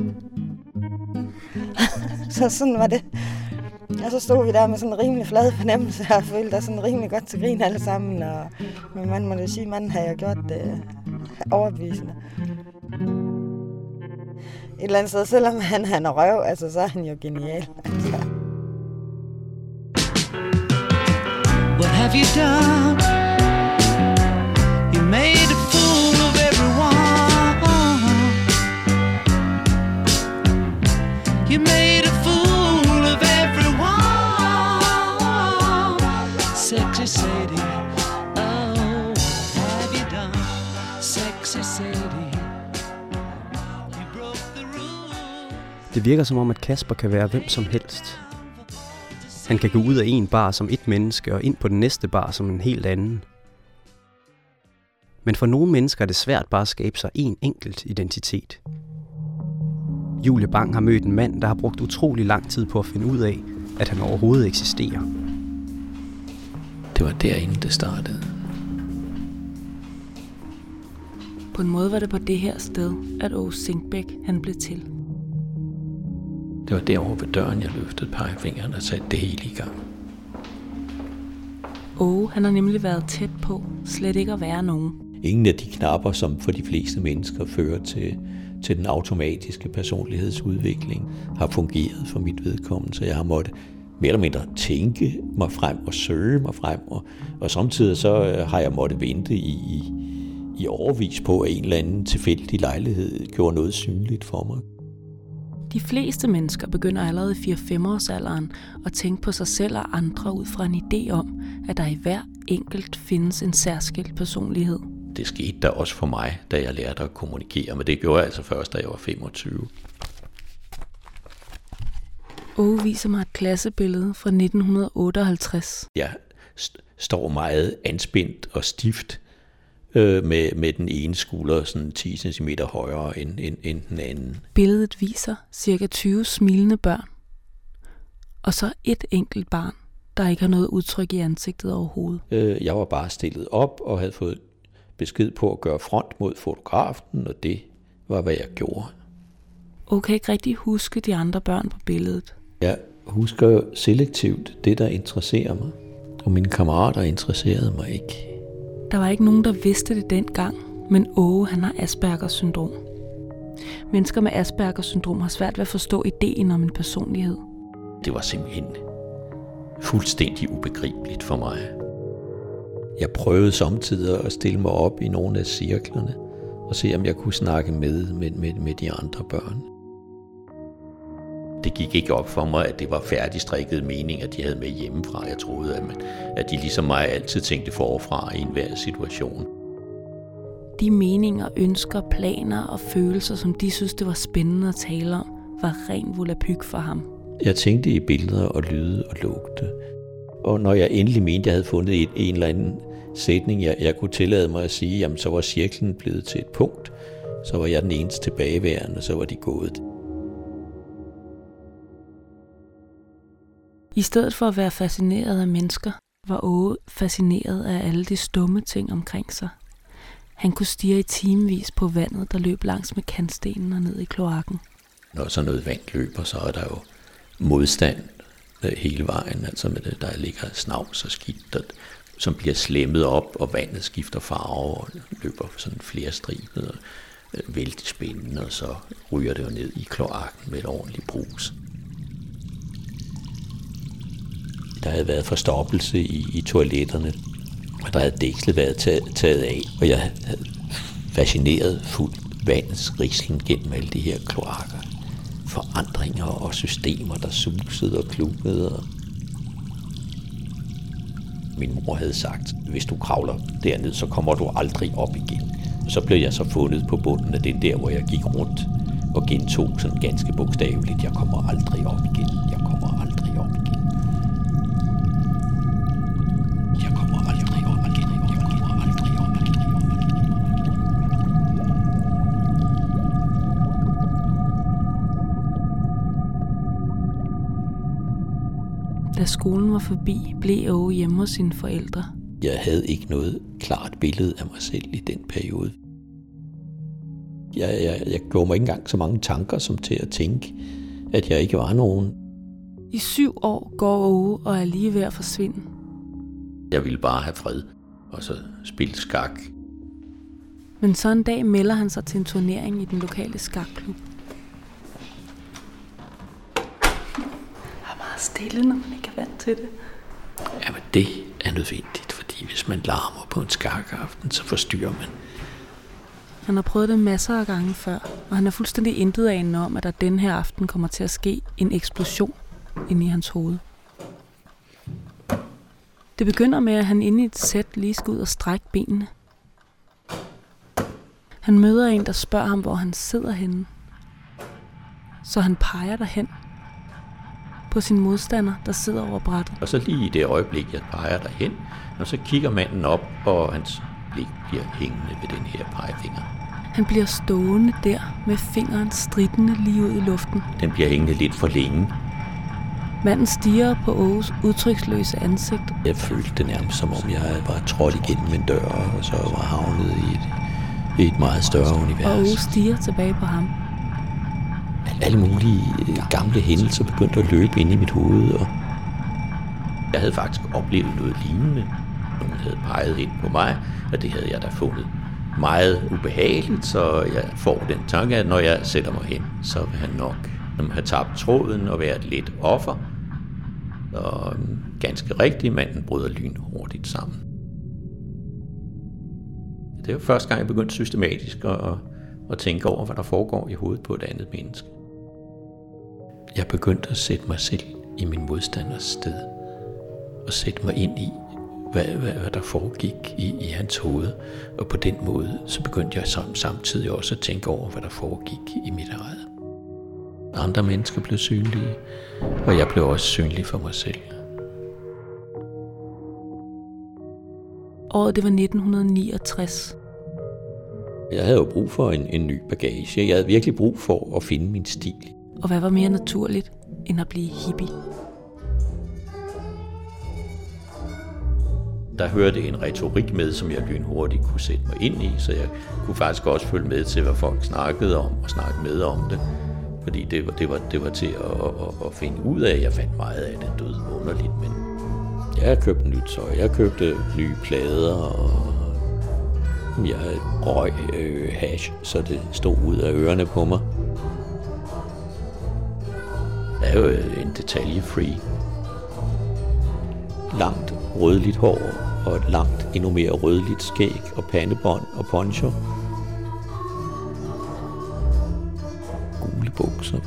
S20: Så sådan var det. Og så stod vi der med sådan en rimelig flad fornemmelse, og følte os sådan rimelig godt til grin alle sammen. Og min mand måtte sige, at manden havde jo gjort det øh, overbevisende. Et eller andet sted, selvom han, han er røv, altså, så er han jo genial. Altså.
S13: What have you done? You made a fool of everyone. You made a fool of everyone. Sexy Sadie, oh, what have you done? Sexy Sadie, you broke the rules.
S4: Det virker som om, at Kasper kan være hvem som helst. Han kan gå ud af en bar som et menneske og ind på den næste bar som en helt anden. Men for nogle mennesker er det svært bare at skabe sig en enkelt identitet. Julie Bang har mødt en mand, der har brugt utrolig lang tid på at finde ud af, at han overhovedet eksisterer.
S9: Det var derinde, det startede.
S21: På en måde var det på det her sted, at Aage Sinkbæk han blev til.
S9: Det var derovre ved døren, jeg løftede pegefingeren og satte det hele i gang.
S21: Aage, han har nemlig været tæt på slet ikke at være nogen.
S9: Ingen af de knapper, som for de fleste mennesker fører til, til den automatiske personlighedsudvikling, har fungeret for mit vedkommende, så jeg har måttet mere eller mindre tænke mig frem og søge mig frem, og, og samtidig så har jeg måttet vente i, i årevis på, at en eller anden tilfældig lejlighed gjorde noget synligt for mig.
S21: De fleste mennesker begynder allerede i fire-fem års alderen at tænke på sig selv og andre ud fra en idé om, at der i hver enkelt findes en særskilt personlighed.
S9: Det skete der også for mig, da jeg lærte at kommunikere, men det gjorde jeg altså først, da jeg var femogtyve.
S21: Åge viser mig et klassebillede fra nitten otteoghalvtreds.
S9: Jeg st- står meget anspændt og stift øh, med, med den ene skulder sådan ti centimeter højere end, end, end den anden.
S21: Billedet viser cirka tyve smilende børn. Og så et enkelt barn, der ikke har noget udtryk i ansigtet overhovedet.
S9: Øh, jeg var bare stillet op og havde fået besked på at gøre front mod fotografen, og det var, hvad jeg gjorde.
S21: Åge kan ikke rigtig huske de andre børn på billedet.
S9: Jeg husker selektivt det, der interesserer mig, og mine kammerater interesserede mig ikke.
S21: Der var ikke nogen, der vidste det dengang, men Åge, han har Aspergers syndrom. Mennesker med Aspergers syndrom har svært ved at forstå ideen om en personlighed.
S9: Det var simpelthen fuldstændig ubegribeligt for mig. Jeg prøvede samtidig at stille mig op i nogle af cirklerne og se, om jeg kunne snakke med, med, med, med de andre børn. Det gik ikke op for mig, at det var færdigstrikket mening, at de havde med hjemmefra. Jeg troede, at, man, at de ligesom mig altid tænkte forfra i enhver situation.
S21: De meninger, ønsker, planer og følelser, som de synes, det var spændende at tale om, var ren volapyk for ham.
S9: Jeg tænkte i billeder og lyde og lugte. Og når jeg endelig mente, jeg havde fundet en, en eller anden sætning, jeg, jeg kunne tillade mig at sige, jamen så var cirklen blevet til et punkt. Så var jeg den eneste tilbageværende, og så var de gået.
S21: I stedet for at være fascineret af mennesker, var Åge fascineret af alle de stumme ting omkring sig. Han kunne stirre i timevis på vandet, der løb langs med kantstenen og ned i kloakken.
S9: Når så noget vand løber, så er der jo modstand hele vejen, altså med det, der ligger snavs og skidt, der, som bliver slemmet op, og vandet skifter farve og løber sådan flere striber, øh, vældig spændende, og så ryger det jo ned i kloakken med et ordentligt brus. Der havde været forstoppelse i, i toiletterne, og der havde dækslet været taget, taget af, og jeg havde fascineret fuldt vandets rislen gennem alle de her kloakker. Forandringer og systemer, der susede og klukkede. Min mor havde sagt, hvis du kravler derned, så kommer du aldrig op igen. Og så blev jeg så fundet på bunden af den der, hvor jeg gik rundt og gentog sådan ganske bogstaveligt, jeg kommer aldrig op igen, jeg kommer aldrig op igen. Jeg kommer aldrig op igen, jeg kommer aldrig op igen.
S21: Da skolen var forbi, blev Åge hjemme hos sine forældre.
S9: Jeg havde ikke noget klart billede af mig selv i den periode. Jeg, jeg, jeg gjorde mig ikke engang så mange tanker som til at tænke, at jeg ikke var nogen.
S21: I syv år går Åge og er lige ved at forsvinde.
S9: Jeg ville bare have fred, og så spille skak.
S21: Men så en dag melder han sig til en turnering i den lokale skakklub. Stille, når man ikke er vant til det.
S9: Jamen, det er nødvendigt, fordi hvis man larmer på en skakaften, så forstyrrer man.
S21: Han har prøvet det masser af gange før, og han er fuldstændig intetanende om, at der den her aften kommer til at ske en eksplosion inde i hans hoved. Det begynder med, at han inde i et sæt lige skal ud og strække benene. Han møder en, der spørger ham, hvor han sidder henne. Så han peger derhen på sin modstander, der sidder over brættet.
S9: Og så lige i det øjeblik, jeg peger derhen, og så kigger manden op, og hans blik bliver hængende ved den her pegefinger.
S21: Han bliver stående der med fingeren stridende lige ud i luften.
S9: Den bliver hængende lidt for længe.
S21: Manden stirrer på Åges udtryksløse ansigt.
S9: Jeg følte det nærmest som om jeg var trådt igennem en dør, og så var havnet i et, i et meget større univers.
S21: Og Åge stirrer tilbage på ham.
S9: Alle mulige gamle hændelser begyndte at løbe ind i mit hoved, og jeg havde faktisk oplevet noget lignende. Nogen havde peget ind på mig, og det havde jeg da fundet meget ubehageligt, så jeg får den tanke, at når jeg sætter mig hen, så vil han nok have tabt tråden og været lidt offer. Og ganske rigtigt, manden bryder lynhurtigt sammen. Det var første gang, jeg begyndte systematisk at, at tænke over, hvad der foregår i hovedet på et andet menneske. Jeg begyndte at sætte mig selv i min modstanders sted. Og sætte mig ind i, hvad, hvad, hvad der foregik i, i hans hoved. Og på den måde, så begyndte jeg sam, samtidig også at tænke over, hvad der foregik i mit eget. Andre mennesker blev synlige, og jeg blev også synlig for mig selv.
S21: Året det var nitten niogtres.
S9: Jeg havde jo brug for en, en ny bagage. Jeg havde virkelig brug for at finde min stil.
S21: Og hvad var mere naturligt, end at blive hippie?
S9: Der hørte en retorik med, som jeg lynhurtigt kunne sætte mig ind i, så jeg kunne faktisk også følge med til, hvad folk snakkede om, og snakke med om det. Fordi det var, det var, det var til at, at, at finde ud af. Jeg fandt meget af det døde underligt, men jeg købte nyt tøj, jeg købte nye plader, og jeg røg øh, hash, så det stod ud af ørerne på mig. Jeg er jo en detaljefree. Langt rødligt hår, og et langt, endnu mere rødligt skæg, og pandebånd og poncho. Gule bukser.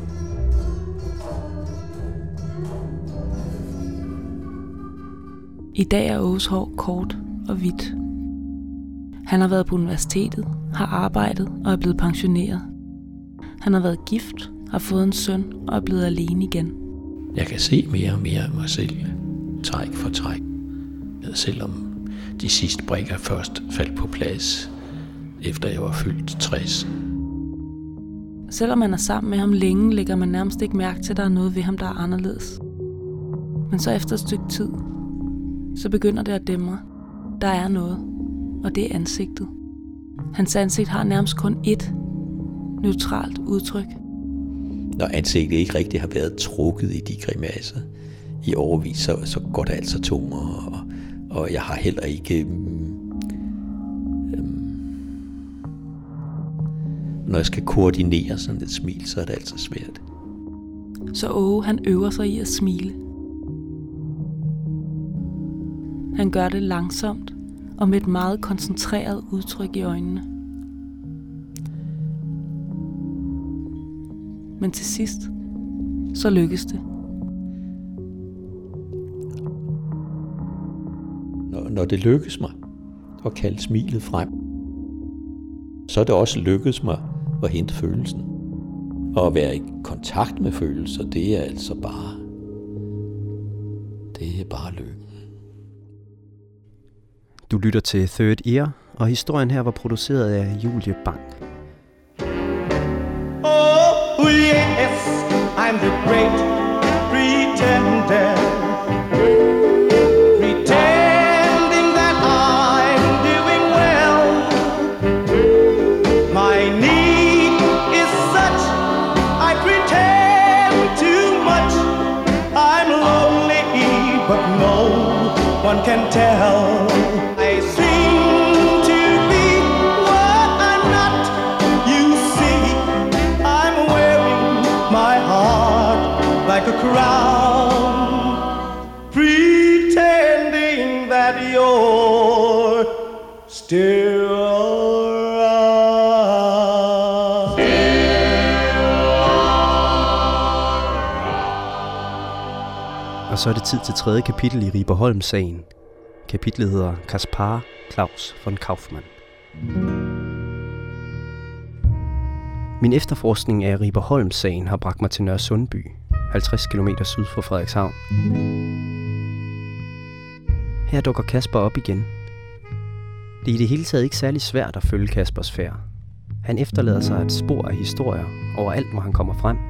S21: I dag er Åges hår kort og hvidt. Han har været på universitetet, har arbejdet og er blevet pensioneret. Han har været gift, har fået en søn og er blevet alene igen.
S9: Jeg kan se mere og mere af mig selv, træk for træk. Selvom de sidste brikker først faldt på plads, efter jeg var fyldt tres.
S21: Selvom man er sammen med ham længe, lægger man nærmest ikke mærke til, at der er noget ved ham, der er anderledes. Men så efter et stykke tid, så begynder det at dæmre. Der er noget, og det er ansigtet. Hans ansigt har nærmest kun ét neutralt udtryk.
S9: Når ansigtet ikke rigtig har været trukket i de grimasser i overvis, så, så går det altså tom, og, og jeg har heller ikke... Øhm, når jeg skal koordinere sådan et smil, så er det altså svært.
S21: Så Åge, han øver sig i at smile. Han gør det langsomt og med et meget koncentreret udtryk i øjnene. Men til sidst, så lykkes det.
S9: Når, når det lykkes mig at kalde smilet frem, så er det også lykkes mig at hente følelsen. Og at være i kontakt med følelser, det er altså bare, det er bare lykken.
S4: Du lytter til Third Ear, og historien her var produceret af Julie Bang.
S13: Oh yes, I'm the great pretender. Pretending that I'm doing well. My need is such, I pretend too much. I'm lonely, but no one can tell. I seem to be what I'm not. You see, I'm wearing my heart like a crown, pretending that you're still around.
S4: Og så er det tid til tredje kapitel i Riberholm-sagen. Kapitlet hedder Kaspar Claus von Kaufmann. Min efterforskning af Riberholm-sagen har bragt mig til Nørresundby, halvtreds kilometer syd for Frederikshavn. Her dukker Kasper op igen. Det er i det hele taget ikke særlig svært at følge Kaspers færd. Han efterlader sig et spor af historier overalt, hvor han kommer frem.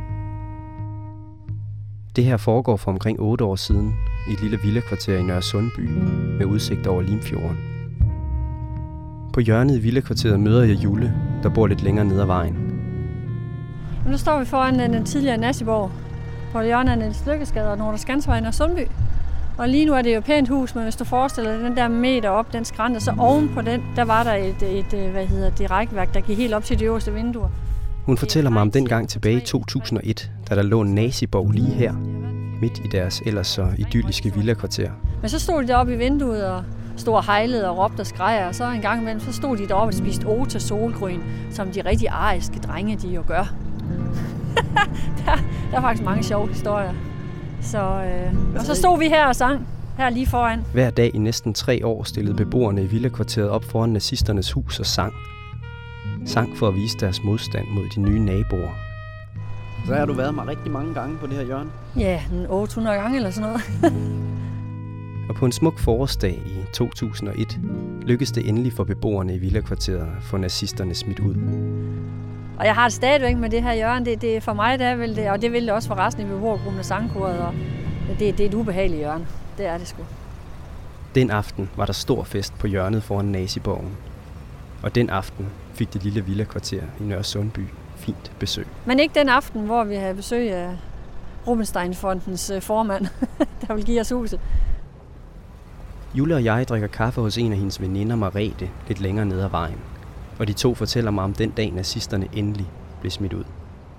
S4: Det her foregår for omkring otte år siden i et lille villakvarter i Nørresundby med udsigt over Limfjorden. På hjørnet i villakvarteret møder jeg Jule, der bor lidt længere ned ad vejen.
S5: Nu står vi foran den tidligere Nassiborg, på hjørnet af Niels Lykkesgade og Nordre Skansvej i Nørresundby. Og lige nu er det jo et pænt hus, men hvis du forestiller dig den der meter op, den skrænte, så oven på den, der var der et, et hvad hedder det, rækværk, der gik helt op til de øverste vinduer.
S4: Hun fortæller mig om den gang tilbage i to tusind og et, da der lå en naziborg lige her, midt i deres ellers så idylliske villakvarter.
S5: Men så stod de deroppe i vinduet og stod og hejlede og råbte og skreg, og så en gang imellem, så stod de deroppe og spiste Ota solgryn, som de rigtig ariske drenge, de jo gør. der, der er faktisk mange sjove historier. Så, øh, og så stod vi her og sang, her lige foran.
S4: Hver dag i næsten tre år stillede beboerne i villakvarteret op foran nazisternes hus og sang. Sang for at vise deres modstand mod de nye naboer.
S17: Så har du været mig rigtig mange gange på det her hjørne?
S5: Ja, otte hundrede gange eller sådan noget.
S4: Og på en smuk forårsdag i to tusind og et lykkedes det endelig for beboerne i villakvarteret at få nazisterne smidt ud.
S5: Og jeg har det stadigvæk med det her hjørne. Det, det for mig, der vil det, og det vil det også for resten af beboergruppen af sangkoret. Og det, det er et ubehageligt hjørne. Det er det sgu.
S4: Den aften var der stor fest på hjørnet foran Naziborgen. Og den aften fik det lille villakvarter i Nørresundby fint besøg.
S5: Men ikke den aften, hvor vi havde besøg af Rubenstein-fondens formand, der vil give os huset.
S4: Jule og jeg drikker kaffe hos en af hendes veninder, Marete, lidt længere ned ad vejen. Og de to fortæller mig om den dag, nazisterne endelig blev smidt ud.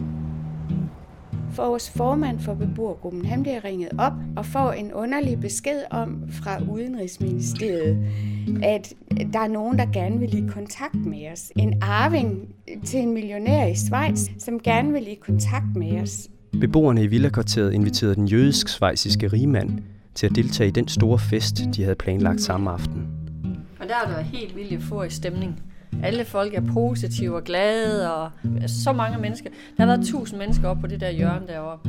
S6: For vores formand for beboergruppen, han bliver ringet op og får en underlig besked om fra Udenrigsministeriet, at der er nogen, der gerne vil i kontakt med os. En arving til en millionær i Schweiz, som gerne vil i kontakt med os.
S4: Beboerne i villakvarteret inviterede den jødisk-schweiziske rigmand til at deltage i den store fest, de havde planlagt samme aften.
S5: Og der er der helt vildt euforisk stemning. Alle folk er positive og glade, og så mange mennesker. Der har været tusind mennesker op på det der hjørne deroppe.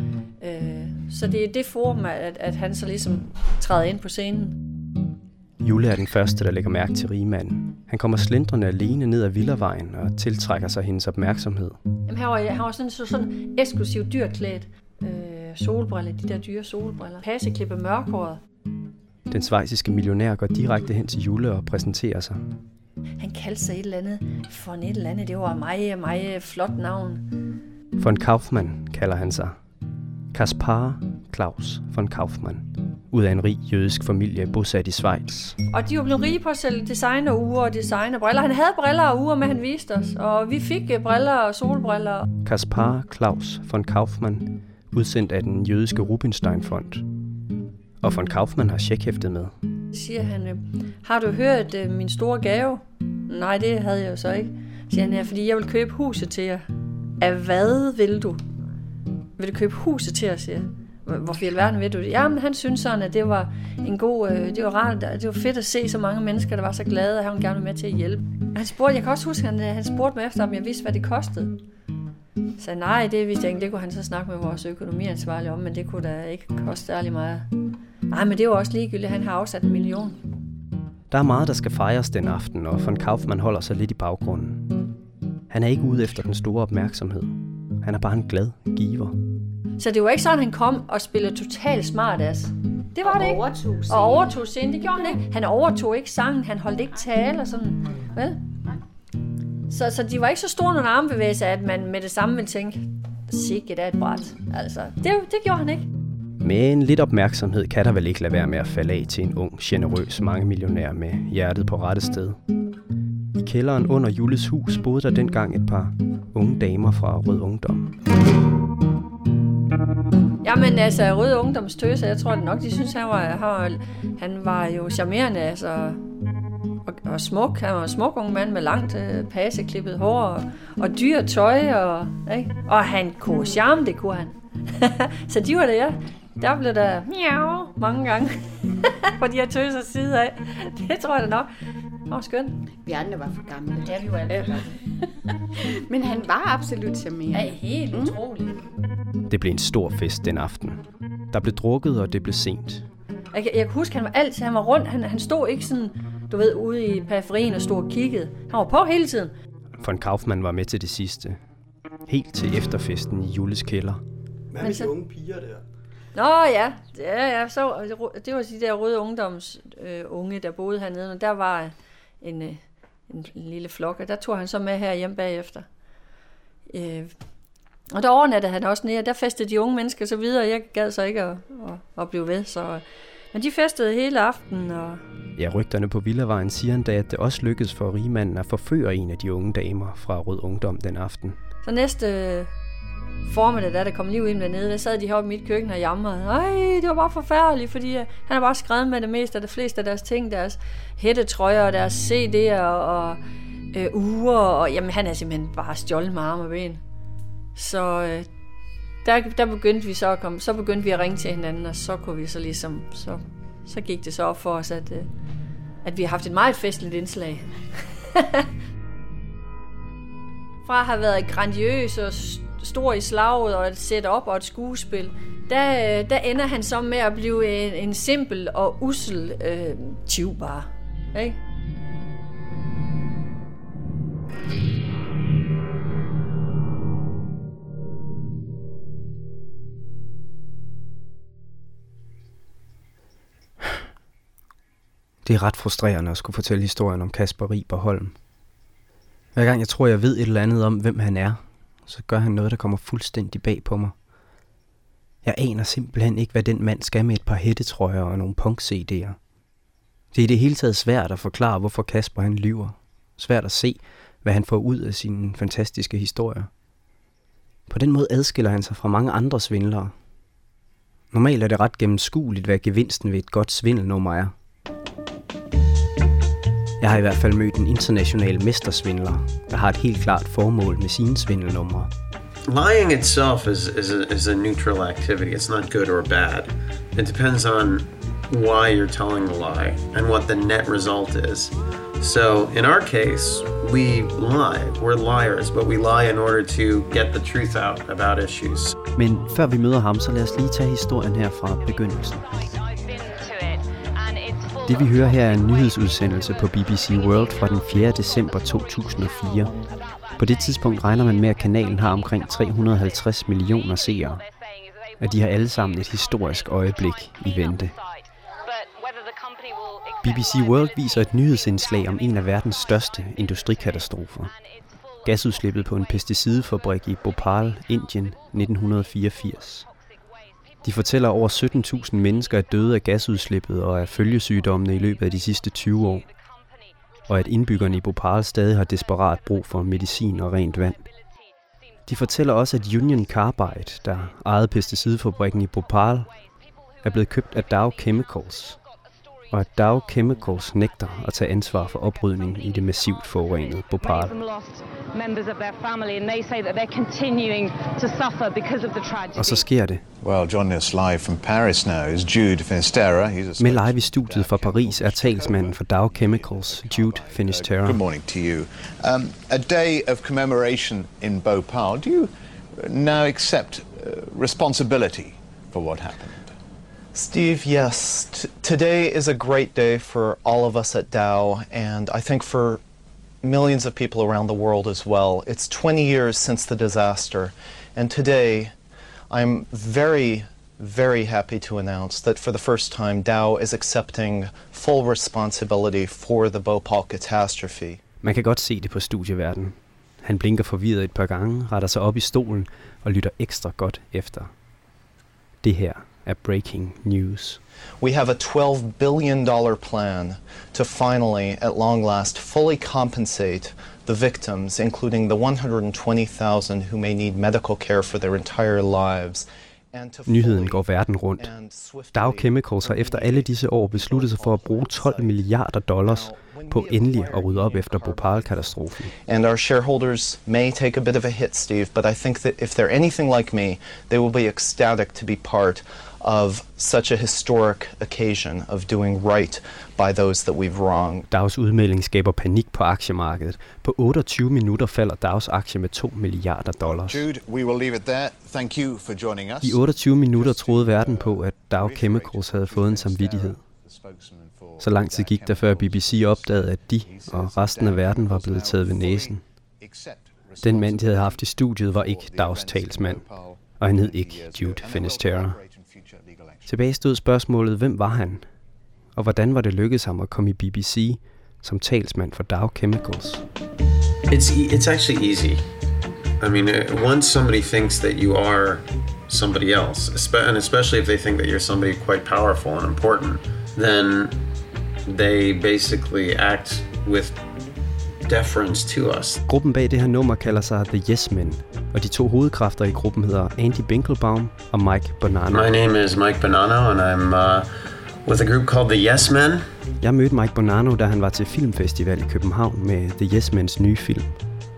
S5: Så det er det forum, at, at han så ligesom træder ind på scenen.
S4: Jule er den første, der lægger mærke til rigmanden. Han kommer slendrende alene ned ad Villavejen og tiltrækker sig hendes opmærksomhed.
S5: Jamen, han var, han var sådan, så, sådan eksklusivt dyrklædt. Øh, solbriller, de der dyre solbriller. Passeklippe mørkhåret.
S4: Den schweiziske millionær går direkte hen til Jule og præsenterer sig.
S5: Han kaldte sig et eller andet for en et eller andet. Det var meget, meget flot navn.
S4: Von Kaufmann kalder han sig. Kaspar Klaus von Kaufmann. Ud af en rig jødisk familie bosat i Schweiz.
S5: Og de var blevet rige på at sælge designerure og designerbriller. Han havde briller og uger med, han viste os. Og vi fik briller og solbriller.
S4: Kaspar Klaus von Kaufmann, udsendt af den jødiske Rubenstein-fond. Og von Kaufmann har checkhæftet med.
S5: Siger han, har du hørt uh, min store gave? Nej, det havde jeg jo så ikke. Siger han, ja, fordi jeg vil købe huset til jer. Af hvad vil du? Vil du købe huset til os, siger jeg. Hvorfor i alverden ved du det? Jamen, han synes sådan, at det var en god, øh, det var rart, det var fedt at se så mange mennesker, der var så glade, at han gerne ville med til at hjælpe. Han spurgte, jeg kan også huske, at han, han spurgte mig efter, om jeg vidste, hvad det kostede. Så nej, det vidste jeg ikke, det kunne han så snakke med vores økonomiansvarlige om, men det kunne da ikke koste særlig meget. Nej, men det var også ligegyldigt, han har afsat en million.
S4: Der er meget, der skal fejres den aften, og von Kaufmann holder sig lidt i baggrunden. Han er ikke ude efter den store opmærksomhed. Han er bare en glad giver.
S5: Så det var ikke sådan, han kom og spillede totalt smart ass. Det var og det ikke.
S6: Overtog
S5: og overtog scenen. Det gjorde han ikke. Han overtog ikke sangen. Han holdt ikke tale og sådan. Vel? Så, så de var ikke så store nogle armbevægelser, at man med det samme ville tænke, sikkert er et bræt. Altså, det, det gjorde han ikke.
S4: Men lidt opmærksomhed kan der vel ikke lade være med at falde af til en ung, generøs mangemillionær med hjertet på rette sted. I kælderen under Jules hus boede der dengang et par unge damer fra Rød Ungdom.
S5: Jamen altså, Rød Ungdoms tøser, jeg tror det nok, de synes, han var, han var, han var jo charmerende, altså, og, og smuk. Han var en smuk ung mand med langt øh, passeklippet hår og, og dyr tøj, og, ikke? Og han kunne charme, det kunne han. Så de var der, der blev der miau mange gange på de her tøsers side af. Det tror jeg da nok. Det var skønt.
S6: Vi andre var for gamle.
S5: Ja, vi var alle for gamle.
S6: Men han var absolut charmerende.
S5: Ja, helt mm. utroligt.
S4: Det blev en stor fest den aften. Der blev drukket, og det blev sent.
S5: Jeg, jeg kan huske, han var altid, han var rundt. Han, han stod ikke sådan, du ved, ude i periferien og stod og kiggede. Han var på hele tiden.
S4: Von Kaufmann var med til det sidste. Helt til efterfesten i Jules kælder.
S17: Hvad med de unge piger der?
S5: Nå ja, ja, ja så, det var de der Røde Ungdoms øh, unge, der boede hernede, og der var en, øh, en lille flok, og der tog han så med her hjem bagefter. Øh, og der overnattede han også nede, og der festede de unge mennesker så videre, og jeg gad så ikke at, at, at blive ved, så... Men de festede hele aftenen, og...
S4: Ja, rygterne på Villavejen siger endda, at det også lykkedes for rigmanden at forføre en af de unge damer fra Rød Ungdom den aften.
S5: Så næste formiddag, da der kom liv ind dernede, der sad de heroppe i mit køkken og jamrede. Ej, det var bare forfærdeligt, fordi han har bare skrevet med det meste af det fleste af deres ting, deres hættetrøjer og deres C D'er og, og øh, uger, og jamen han er simpelthen bare stjålet med arme og ben. Så øh, der, der begyndte vi så at komme, så begyndte vi at ringe til hinanden, og så kunne vi så ligesom, så, så gik det så op for os, at, at vi har haft et meget festligt indslag. Fra at have været grandiøs og stor i slaget og et setup og et skuespil, der, der ender han så med at blive en, en simpel og ussel øh, tyv bare. Ikke?
S4: Det er ret frustrerende at skulle fortælle historien om Kasper Riber Holm. Hver gang jeg tror, jeg ved et eller andet om, hvem han er, så gør han noget, der kommer fuldstændig bag på mig. Jeg aner simpelthen ikke, hvad den mand skal med et par hættetrøjer og nogle punk-C D'er. Det er i det hele taget svært at forklare, hvorfor Kasper han lyver. Svært at se, hvad han får ud af sine fantastiske historier. På den måde adskiller han sig fra mange andre svindlere. Normalt er det ret gennemskueligt, hvad gevinsten ved et godt svindelnummer er. Jeg har i hvert fald mødt en international mestersvindler, der har et helt klart formål med sine svindelnumre.
S8: Lying itself is, is, a, is a neutral activity. It's not good or bad. It depends on why you're telling the lie and what the net result is. So in our case, we lie. We're liars, but we lie in order to get the truth out about issues.
S4: Men før vi møder ham, så lad os lige tage historien her fra begyndelsen. Det vi hører her er en nyhedsudsendelse på B B C World fra den fjerde december to tusind og fire. På det tidspunkt regner man med, at kanalen har omkring tre hundrede og halvtreds millioner seere. Og de har alle sammen et historisk øjeblik i vente. B B C World viser et nyhedsindslag om en af verdens største industrikatastrofer. Gasudslippet på en pesticidefabrik i Bhopal, Indien, nitten fireogfirs. De fortæller, at over sytten tusind mennesker er døde af gasudslippet og af følgesygdommene i løbet af de sidste tyve år. Og at indbyggerne i Bhopal stadig har desperat brug for medicin og rent vand. De fortæller også, at Union Carbide, der ejede pesticidfabrikken i Bhopal, er blevet købt af Dow Chemicals. Og at Dow Chemicals nægter at tage ansvar for oprydning i det massivt forurenede Bhopal. Og så sker det.
S22: Well, joining us live from Paris now is Jude Finisterra.
S4: Med live i studiet fra Paris er talsmanden for Dow Chemicals, Jude Finisterra.
S22: Good morning to you. Um, a day of commemoration in Bhopal. Do you now accept uh, responsibility for what happened?
S23: Steve, yes. T- today is a great day for all of us at Dow, and I think for millions of people around the world as well. It's twenty years since the disaster, and today I'm very, very happy to announce that for the first time Dow is accepting full responsibility for the Bhopal catastrophe.
S4: Man kan godt se det på studieverdenen. Han blinker forvirret et par gange, retter sig op i stolen og lytter ekstra godt efter. Det her er breaking news.
S23: We have a twelve billion dollars plan to finally, at long last, fully compensate the victims, including the one hundred twenty thousand who may need medical care for their entire lives.
S4: Nyheden går verden rundt. Dow Chemicals har efter alle disse år besluttet sig for at bruge tolv milliarder dollars på endelig at rydde op efter Bhopal-katastrofen.
S23: And our shareholders may take a bit of a hit, Steve, but I think that if they're anything like me, they will be ecstatic to be part of such a historic occasion of doing right by those that we've wronged.
S4: Dows udmelding skaber panik på aktiemarkedet. På otteogtyve minutter falder Dows aktie med to milliarder dollars.
S22: Jude, we will leave it there. Thank you for joining us.
S4: I otteogtyve minutter troede verden på, at Dow Chemicals havde fået en samvittighed. Så lang tid gik der, før B B C opdagede, at de og resten af verden var blevet taget ved næsen. Den mand, de havde haft i studiet, var ikke Dows talsmand, og han hed ikke Jude Finisterra. Tilbage stod spørgsmålet, hvem var han? Og hvordan var det lykkedes ham at komme i B B C som talsmand for Dow Chemicals?
S8: It's it's actually easy. I mean, once somebody thinks that you are somebody else, and especially if they think that you're somebody quite powerful and important, then they basically act with deference to us.
S4: Gruppen bag det her nummer kalder sig The Yes Men, og de to hovedkræfter i gruppen hedder Andy Binkelbaum og Mike Bonanno.
S8: My name is Mike Bonanno, and I'm uh, with a group called The Yes Men.
S4: Jeg mødte Mike Bonanno, da han var til filmfestival i København med The Yes Mens nye film.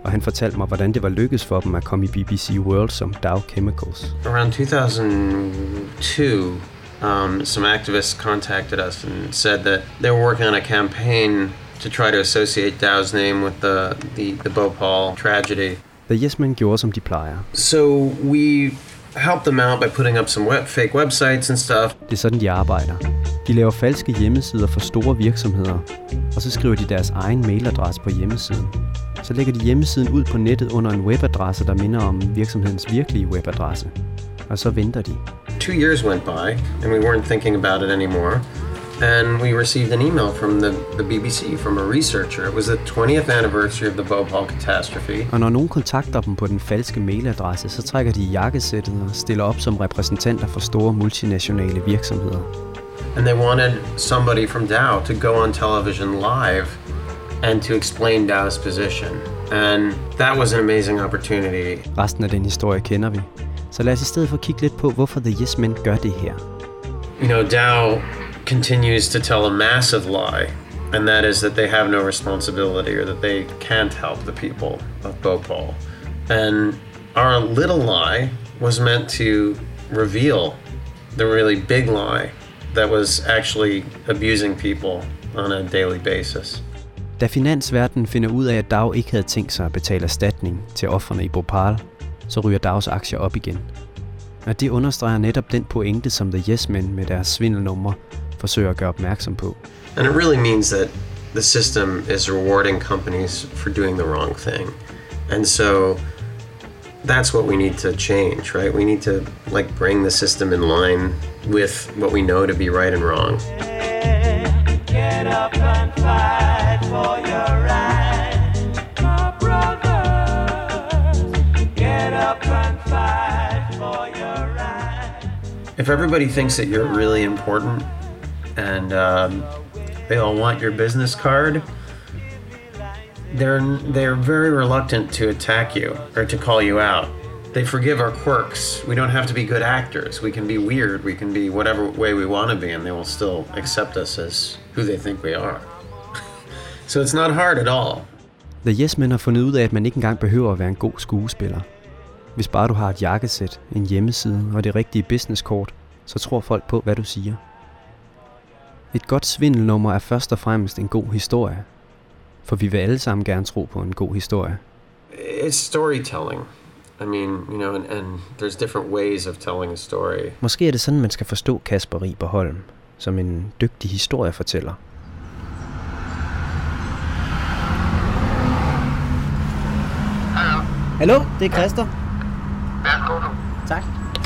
S4: og han fortalte mig, hvordan det var lykkedes for dem at komme i B B C World som Dow Chemicals.
S8: Around two thousand two, um, some activists contacted us and said that they were working on a campaign to try to associate Dow's name with the, the, the Bhopal tragedy.
S4: The Yes Men gjorde, som de plejer.
S8: So we helped them out by putting up some web, fake websites and stuff.
S4: Det er sådan, de arbejder. De laver falske hjemmesider for store virksomheder, og så skriver de deres egen mailadresse på hjemmesiden. Så lægger de hjemmesiden ud på nettet under en webadresse, der minder om virksomhedens virkelige webadresse. Og så venter de.
S8: Two years went by, and we weren't thinking about it anymore. And we received an email from the, the B B C, from a researcher. It was the twentieth anniversary of the Bhopal catastrophe.
S4: Og når nogen kontakter dem på den falske mailadresse, så trækker de jakkesættet og stiller op som repræsentanter for store multinationale virksomheder.
S8: And they wanted somebody from Dow to go on television live and to explain Dow's position. And that was an amazing opportunity.
S4: Resten af den historie kender vi. Så lad os i stedet for kigge lidt på, hvorfor The Yes Men gør det her.
S8: You know, Dow continues to tell a massive lie, and that is that they have no responsibility or that they can't help the people of Bhopal. And our little lie was meant to reveal the really big lie that was actually abusing people on a daily basis.
S4: Da finansverdenen finder ud af, at Dow ikke havde tænkt sig at betale erstatning til ofrene i Bhopal, så ryger Dows aktier op igen. Og det understreger netop den pointe, som The Yes Men med deres svindelnumre forsøger at gøre opmærksom på.
S8: And it really means that the system is rewarding companies for doing the wrong thing. And so that's what we need to change, right? We need to like bring the system in line with what we know to be right and wrong.
S13: Get up and fight for your right, my brothers. Get up and fight for your right.
S8: If everybody thinks that you're really important and um, they all want your business card, they're they're very reluctant to attack you or to call you out. They forgive our quirks. We don't have to be good actors. We can be weird. We can be whatever way we want to be, and they will still accept us as who they think we are. So it's not hard at all.
S4: The Yes Men har fundet ud af, at man ikke engang behøver at være en god skuespiller. Hvis bare du har et jakkesæt, en hjemmeside og det rigtige businesskort, så tror folk på, hvad du siger. Et godt svindelnummer er først og fremmest en god historie. For vi vil alle sammen gerne tro på en god historie.
S8: It's storytelling. I mean, you know, and, and there's different ways of telling a story.
S4: Måske er det sådan, man skal forstå Kasper Riber Holm, som en dygtig historiefortæller.
S16: Hallo. Hallo, det er Christer.
S13: Værsgo du.
S16: Tak.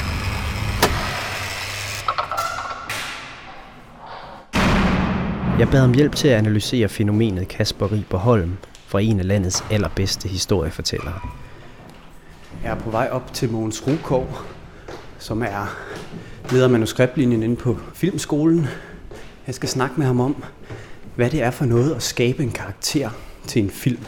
S4: Jeg bad om hjælp til at analysere fænomenet Kasper Riber Holm fra en af landets allerbedste historiefortællere.
S11: Jeg er på vej op til Mogens Rukov, som er leder af manuskriptlinjen inde på Filmskolen. Jeg skal snakke med ham om, hvad det er for noget at skabe en karakter til en film.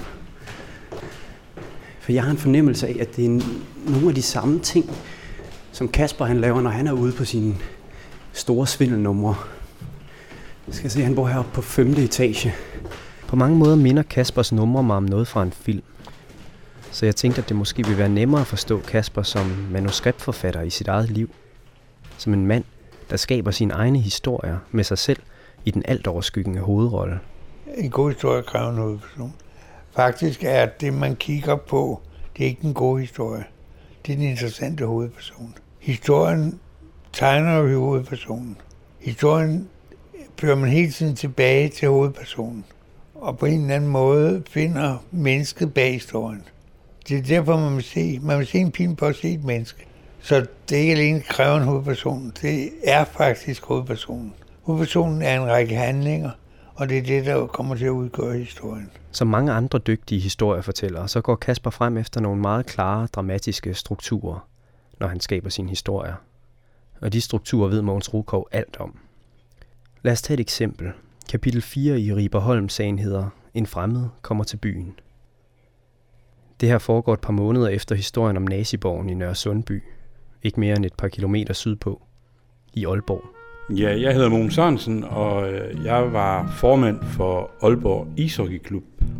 S11: For jeg har en fornemmelse af, at det er nogle af de samme ting, som Kasper han laver, når han er ude på sine store svindelnumre. Jeg skal se, at han bor heroppe på femte etage.
S4: På mange måder minder Kaspers numre mig om noget fra en film. Så jeg tænkte, at det måske ville være nemmere at forstå Kasper som manuskriptforfatter i sit eget liv. Som en mand, der skaber sine egne historier med sig selv i den alt overskyggende hovedrolle.
S1: En god historie kræver en hovedperson. Faktisk er det, man kigger på, det er ikke den gode historie. Det er den interessante hovedperson. Historien tegner jo hovedpersonen. Historien fører man hele tiden tilbage til hovedpersonen. Og på en eller anden måde finder mennesket bag historien. Det er derfor, man vil se, man vil se en film på at se et menneske. Så det er ikke alene kræver en hovedperson, det er faktisk hovedpersonen. Hovedpersonen er en række handlinger, og det er det, der kommer til at udgøre historien.
S4: Som mange andre dygtige historiefortællere, så går Kasper frem efter nogle meget klare, dramatiske strukturer, når han skaber sine historier. Og de strukturer ved Mogens Rukov alt om. Lad os tage et eksempel. Kapitel fire i Riber Holm-sagen hedder En fremmed kommer til byen. Det her foregår et par måneder efter historien om Naziborgen i Nørre Sundby, ikke mere end et par kilometer sydpå, i Aalborg.
S10: Ja, jeg hedder Mogens Sørensen, og jeg var formand for Aalborg Ishockeyklub.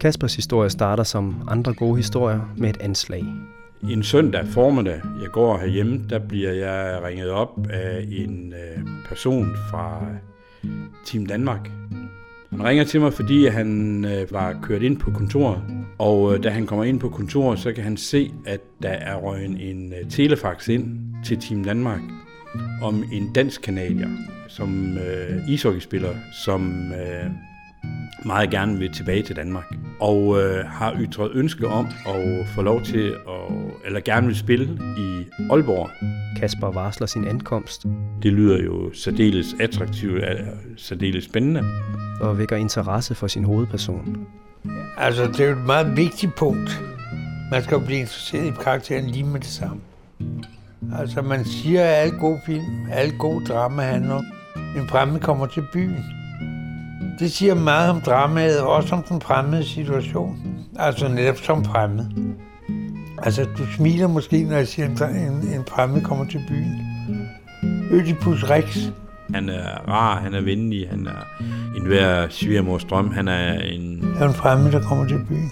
S4: Kaspers historie starter som andre gode historier med et anslag.
S2: En søndag formiddag, jeg går herhjemme, der bliver jeg ringet op af en øh, person fra Team Danmark. Han ringer til mig, fordi han øh, var kørt ind på kontoret, og øh, da han kommer ind på kontoret, så kan han se, at der er røget en øh, telefax ind til Team Danmark om en dansk kanadier, som øh, ishockeyspiller, som øh, meget gerne vil tilbage til Danmark, og øh, har ytret ønske om at få lov til at, eller gerne vil spille i Aalborg.
S4: Kasper varsler sin ankomst.
S2: Det lyder jo særdeles attraktivt, særdeles spændende.
S4: Og vækker interesse for sin hovedperson.
S1: Altså, det er jo et meget vigtigt punkt. Man skal jo blive interesseret i karakteren lige med det samme. Altså, man siger, at alle gode film, alle gode drama handler om, en fremmed kommer til byen. Det siger meget om dramaet, og også om den fremmede situation. Altså netop som fremmed. Altså, du smiler måske, når jeg siger, at en, en fremmed kommer til byen. Ødipus Rex.
S2: Han er rar, han er venlig, han er en hver svigermors drøm, han er en...
S1: Han er en fremmed, der kommer til byen.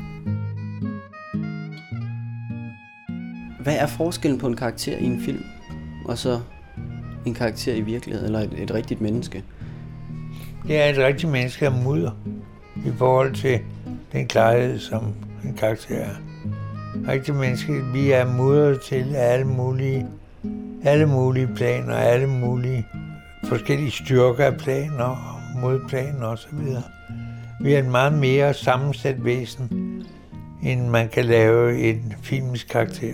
S3: Hvad er forskellen på en karakter i en film, og så en karakter i virkeligheden, eller et, et rigtigt menneske?
S1: Det er et rigtigt menneske af mudder, i forhold til den klarhed, som en karakter er. Rigtigt menneske, vi er mudret til alle mulige, alle mulige planer, alle mulige forskellige styrker af planer, modplaner osv. Vi er et meget mere sammensat væsen, end man kan lave en filmisk karakter.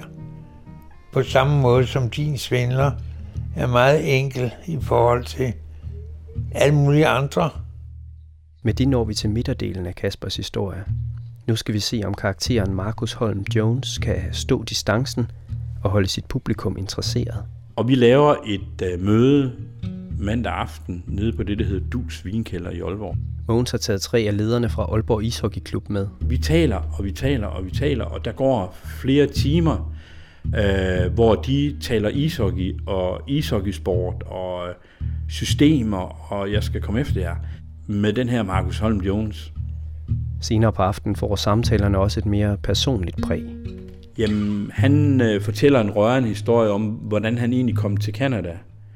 S1: På samme måde som din svindler er meget enkel i forhold til alle mulige andre.
S4: Med det når vi til midterdelen af Kaspers historie. Nu skal vi se, om karakteren Marcus Holm Jones kan stå distancen og holde sit publikum interesseret.
S2: Og vi laver et øh, møde mandag aften nede på det, der hedder Dus Vinkælder i Aalborg.
S4: Mogens har taget tre af lederne fra Aalborg Ishockeyklub med.
S2: Vi taler, og vi taler, og vi taler, og der går flere timer, øh, hvor de taler ishockey og ishockeysport og systemer, og jeg skal komme efter jer med den her Marcus Holm Jones.
S4: Senere på aftenen får samtalerne også et mere personligt præg.
S2: Jamen, han øh, fortæller en rørende historie om, hvordan han egentlig kom til Canada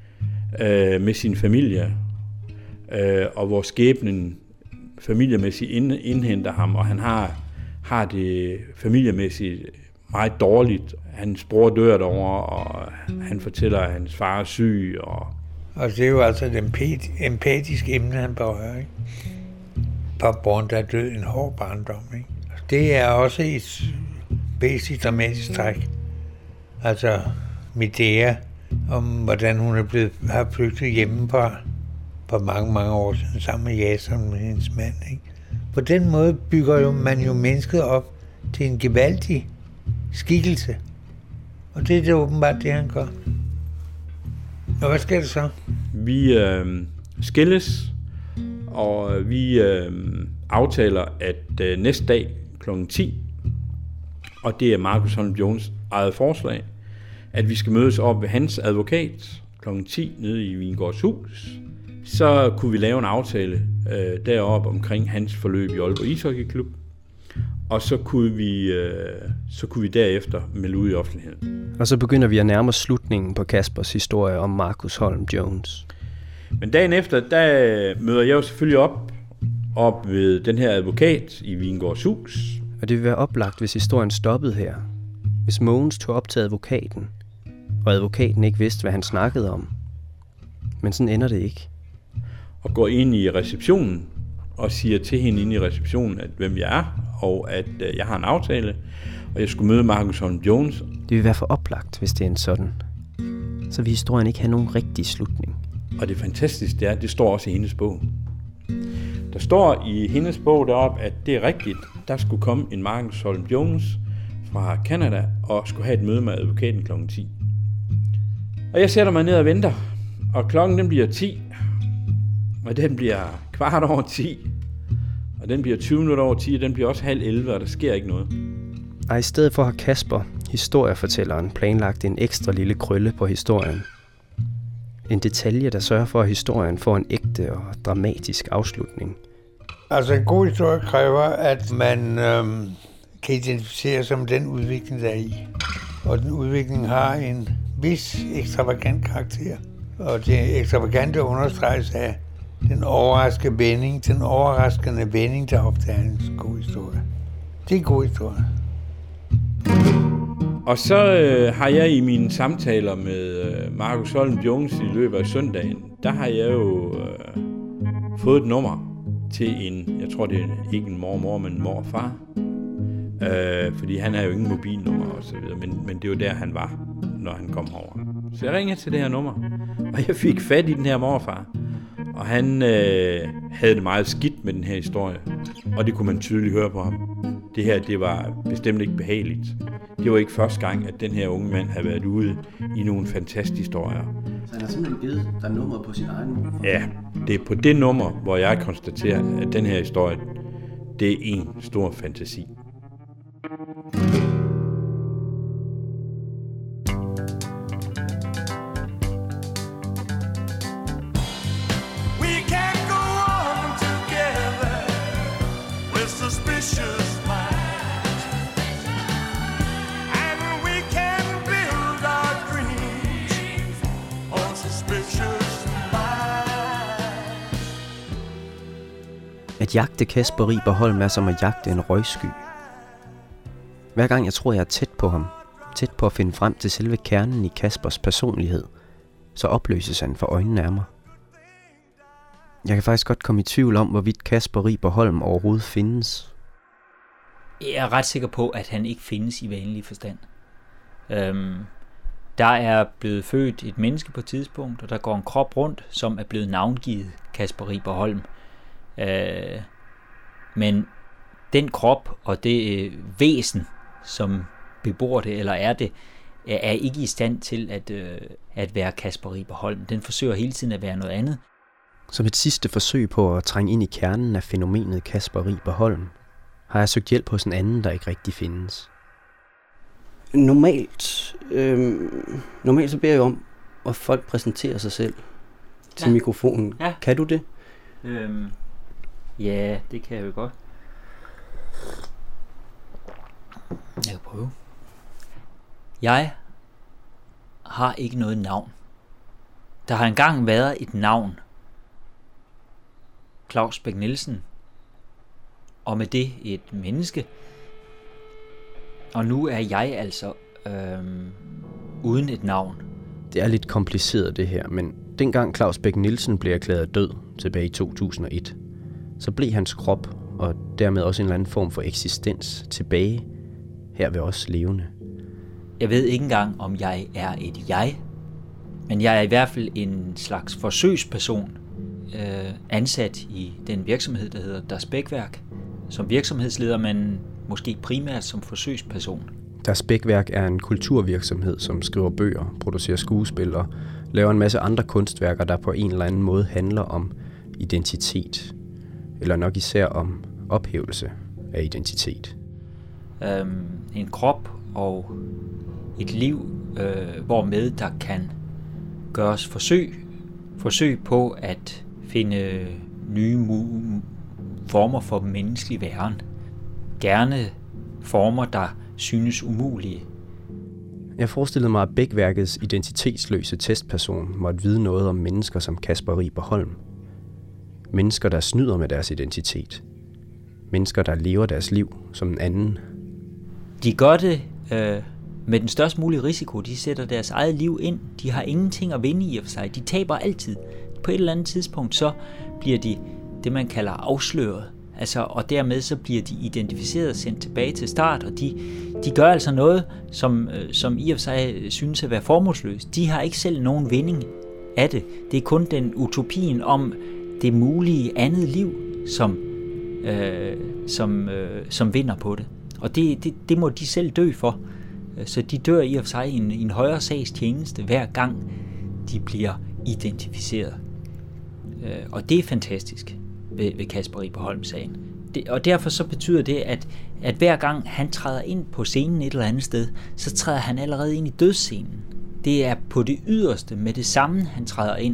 S2: øh, med sin familie, øh, og hvor skæbnen familiemæssigt ind, indhenter ham, og han har, har det familiemæssigt meget dårligt. Hans bror dør derovre, og han fortæller, at hans far er syg. Og,
S1: og det er jo altså et empatisk emne, han berører, ikke? Papborn, der er død en hård barndom, ikke? Det er også et basic dramatisk træk. Altså Medea, om hvordan hun er blevet, har flygtet hjemmefra for mange, mange år siden, sammen med Jason, med hendes mand, ikke? På den måde bygger jo man jo mennesket op til en gevaldig skikkelse. Og det er det åbenbart det, han gør. Og hvad sker det så?
S2: Vi øh, skilles, og vi øh, aftaler, at øh, næste dag klokken ti, og det er Marcus Holm Jones eget forslag, at vi skal mødes op ved hans advokat klokken ti nede i Vingårds hus. Så kunne vi lave en aftale øh, deroppe omkring hans forløb i Aalborg Ishockeyklub, og så kunne vi, øh, så kunne vi derefter melde ud i offentligheden.
S4: Og så begynder vi at nærme os slutningen på Kaspers historie om Marcus Holm Jones.
S2: Men dagen efter, der møder jeg jo selvfølgelig op, op ved den her advokat i Vingårds hus.
S4: Og det vil være oplagt, hvis historien stoppede her. Hvis Mogens tog op til advokaten, og advokaten ikke vidste, hvad han snakkede om. Men sådan ender det ikke.
S2: Og går ind i receptionen og siger til hende inde i receptionen, at hvem jeg er, og at øh, jeg har en aftale, og jeg skulle møde Marcus Holm Jones.
S4: Det vil være for oplagt, hvis det er en sådan. Så vil historien ikke have nogen rigtig slutning.
S2: Og det fantastiske det er, at det står også i hendes bog. Der står i hendes bog deroppe, at det er rigtigt. Der skulle komme en Marcus Holm Jones fra Canada og skulle have et møde med advokaten klokken ti. Og jeg sætter mig ned og venter, og klokken den bliver ti, og den bliver kvart over ti, og den bliver tyve minutter over ti, og den bliver også halv elleve, og der sker ikke noget.
S4: Og i stedet for har Kasper, historiefortælleren, planlagt en ekstra lille krølle på historien. En detalje, der sørger for, at historien får en ægte og dramatisk afslutning.
S1: Altså en god historie kræver, at man øhm, kan identificere sig med den udvikling, der er i. Og den udvikling har en vis ekstravagant karakter. Og det ekstravagante understreges af den overraskende vending, den overraskende vending, der optager en god historie. Det er en god historie.
S2: Og så øh, har jeg i mine samtaler med øh, Markus Holm Jones i løbet af søndagen, der har jeg jo øh, fået et nummer til en, jeg tror det er ikke en mormor, men en morfar. Øh, fordi han har jo ingen mobilnummer og så videre, men, men det var der han var, når han kom over. Så jeg ringede til det her nummer, og jeg fik fat i den her morfar. Og han øh, havde det meget skidt med den her historie, og det kunne man tydeligt høre på ham. Det her, det var bestemt ikke behageligt. Det var ikke første gang, at den her unge mand havde været ude i nogle fantastiske historier.
S4: Så han har simpelthen givet dig nummeret på sin egen nummer?
S2: Ja, det er på det nummer, hvor jeg konstaterer, at den her historie, det er en stor fantasi.
S4: At jagte Kasper Riber Holm er som at jagte en røgsky. Hver gang jeg tror, jeg er tæt på ham, tæt på at finde frem til selve kernen i Kaspers personlighed, så opløses han for øjnene af mig. Jeg kan faktisk godt komme i tvivl om, hvorvidt Kasper Riber Holm overhovedet findes.
S7: Jeg er ret sikker på, at han ikke findes i vanlig forstand. Øhm, der er blevet født et menneske på et tidspunkt, og der går en krop rundt, som er blevet navngivet Kasper Riber Holm. Øh, men den krop og det øh, væsen, som bebor det eller er det, er ikke i stand til at, øh, at være Kasper Riber Holm. Den forsøger hele tiden at være noget andet.
S4: Som et sidste forsøg på at trænge ind i kernen af fænomenet Kasper Riber Holm, har jeg søgt hjælp hos en anden, der ikke rigtig findes.
S3: Normalt, øh, normalt så beder jeg om, at folk præsenterer sig selv til
S7: Ja.
S3: mikrofonen.
S7: Ja.
S3: Kan du det?
S7: Øhm, ja, det kan jeg jo godt. Jeg kan prøve. Jeg har ikke noget navn. Der har engang været et navn. Claus Bech Nielsen. Og med det et menneske. Og nu er jeg altså øhm, uden et navn.
S4: Det er lidt kompliceret det her, men dengang Claus Bech Nielsen blev erklæret død tilbage i to tusind og et, så blev hans krop og dermed også en eller anden form for eksistens tilbage her ved os levende.
S7: Jeg ved ikke engang, om jeg er et jeg, men jeg er i hvert fald en slags forsøgsperson, øh, ansat i den virksomhed, der hedder Das Bechwerk, som virksomhedsleder, men måske primært som forsøgsperson.
S4: Das Bechwerk er en kulturvirksomhed, som skriver bøger, producerer skuespil og laver en masse andre kunstværker, der på en eller anden måde handler om identitet, eller nok især om ophævelse af identitet.
S7: Øhm, en krop og et liv, øh, hvormed der kan gøres forsøg, forsøg på at finde nye mu- former for menneskelig væren. Gerne former, der synes umulige.
S4: Jeg forestillede mig, at Bechwerkets identitetsløse testperson måtte vide noget om mennesker som Kasper Riber Holm. Mennesker, der snyder med deres identitet. Mennesker, der lever deres liv som en anden.
S7: De gør det øh, med den størst mulige risiko. De sætter deres eget liv ind. De har ingenting at vinde i og for sig. De taber altid. På et eller andet tidspunkt, så bliver de det, man kalder afsløret. Altså, og dermed så bliver de identificeret og sendt tilbage til start, og de, de gør altså noget, som, øh, som i og for sig synes at være formålsløst. De har ikke selv nogen vinding af det. Det er kun den utopien om det mulige andet liv, som, øh, som, øh, som vinder på det. Og det, det, det må de selv dø for. Så de dør i og for sig i en, i en højere sags tjeneste, hver gang de bliver identificeret. Øh, og det er fantastisk ved, ved Kasper Riber Holm-sagen. Det, og derfor så betyder det, at, at hver gang han træder ind på scenen et eller andet sted, så træder han allerede ind i dødsscenen. Det er på det yderste med det samme, han træder ind.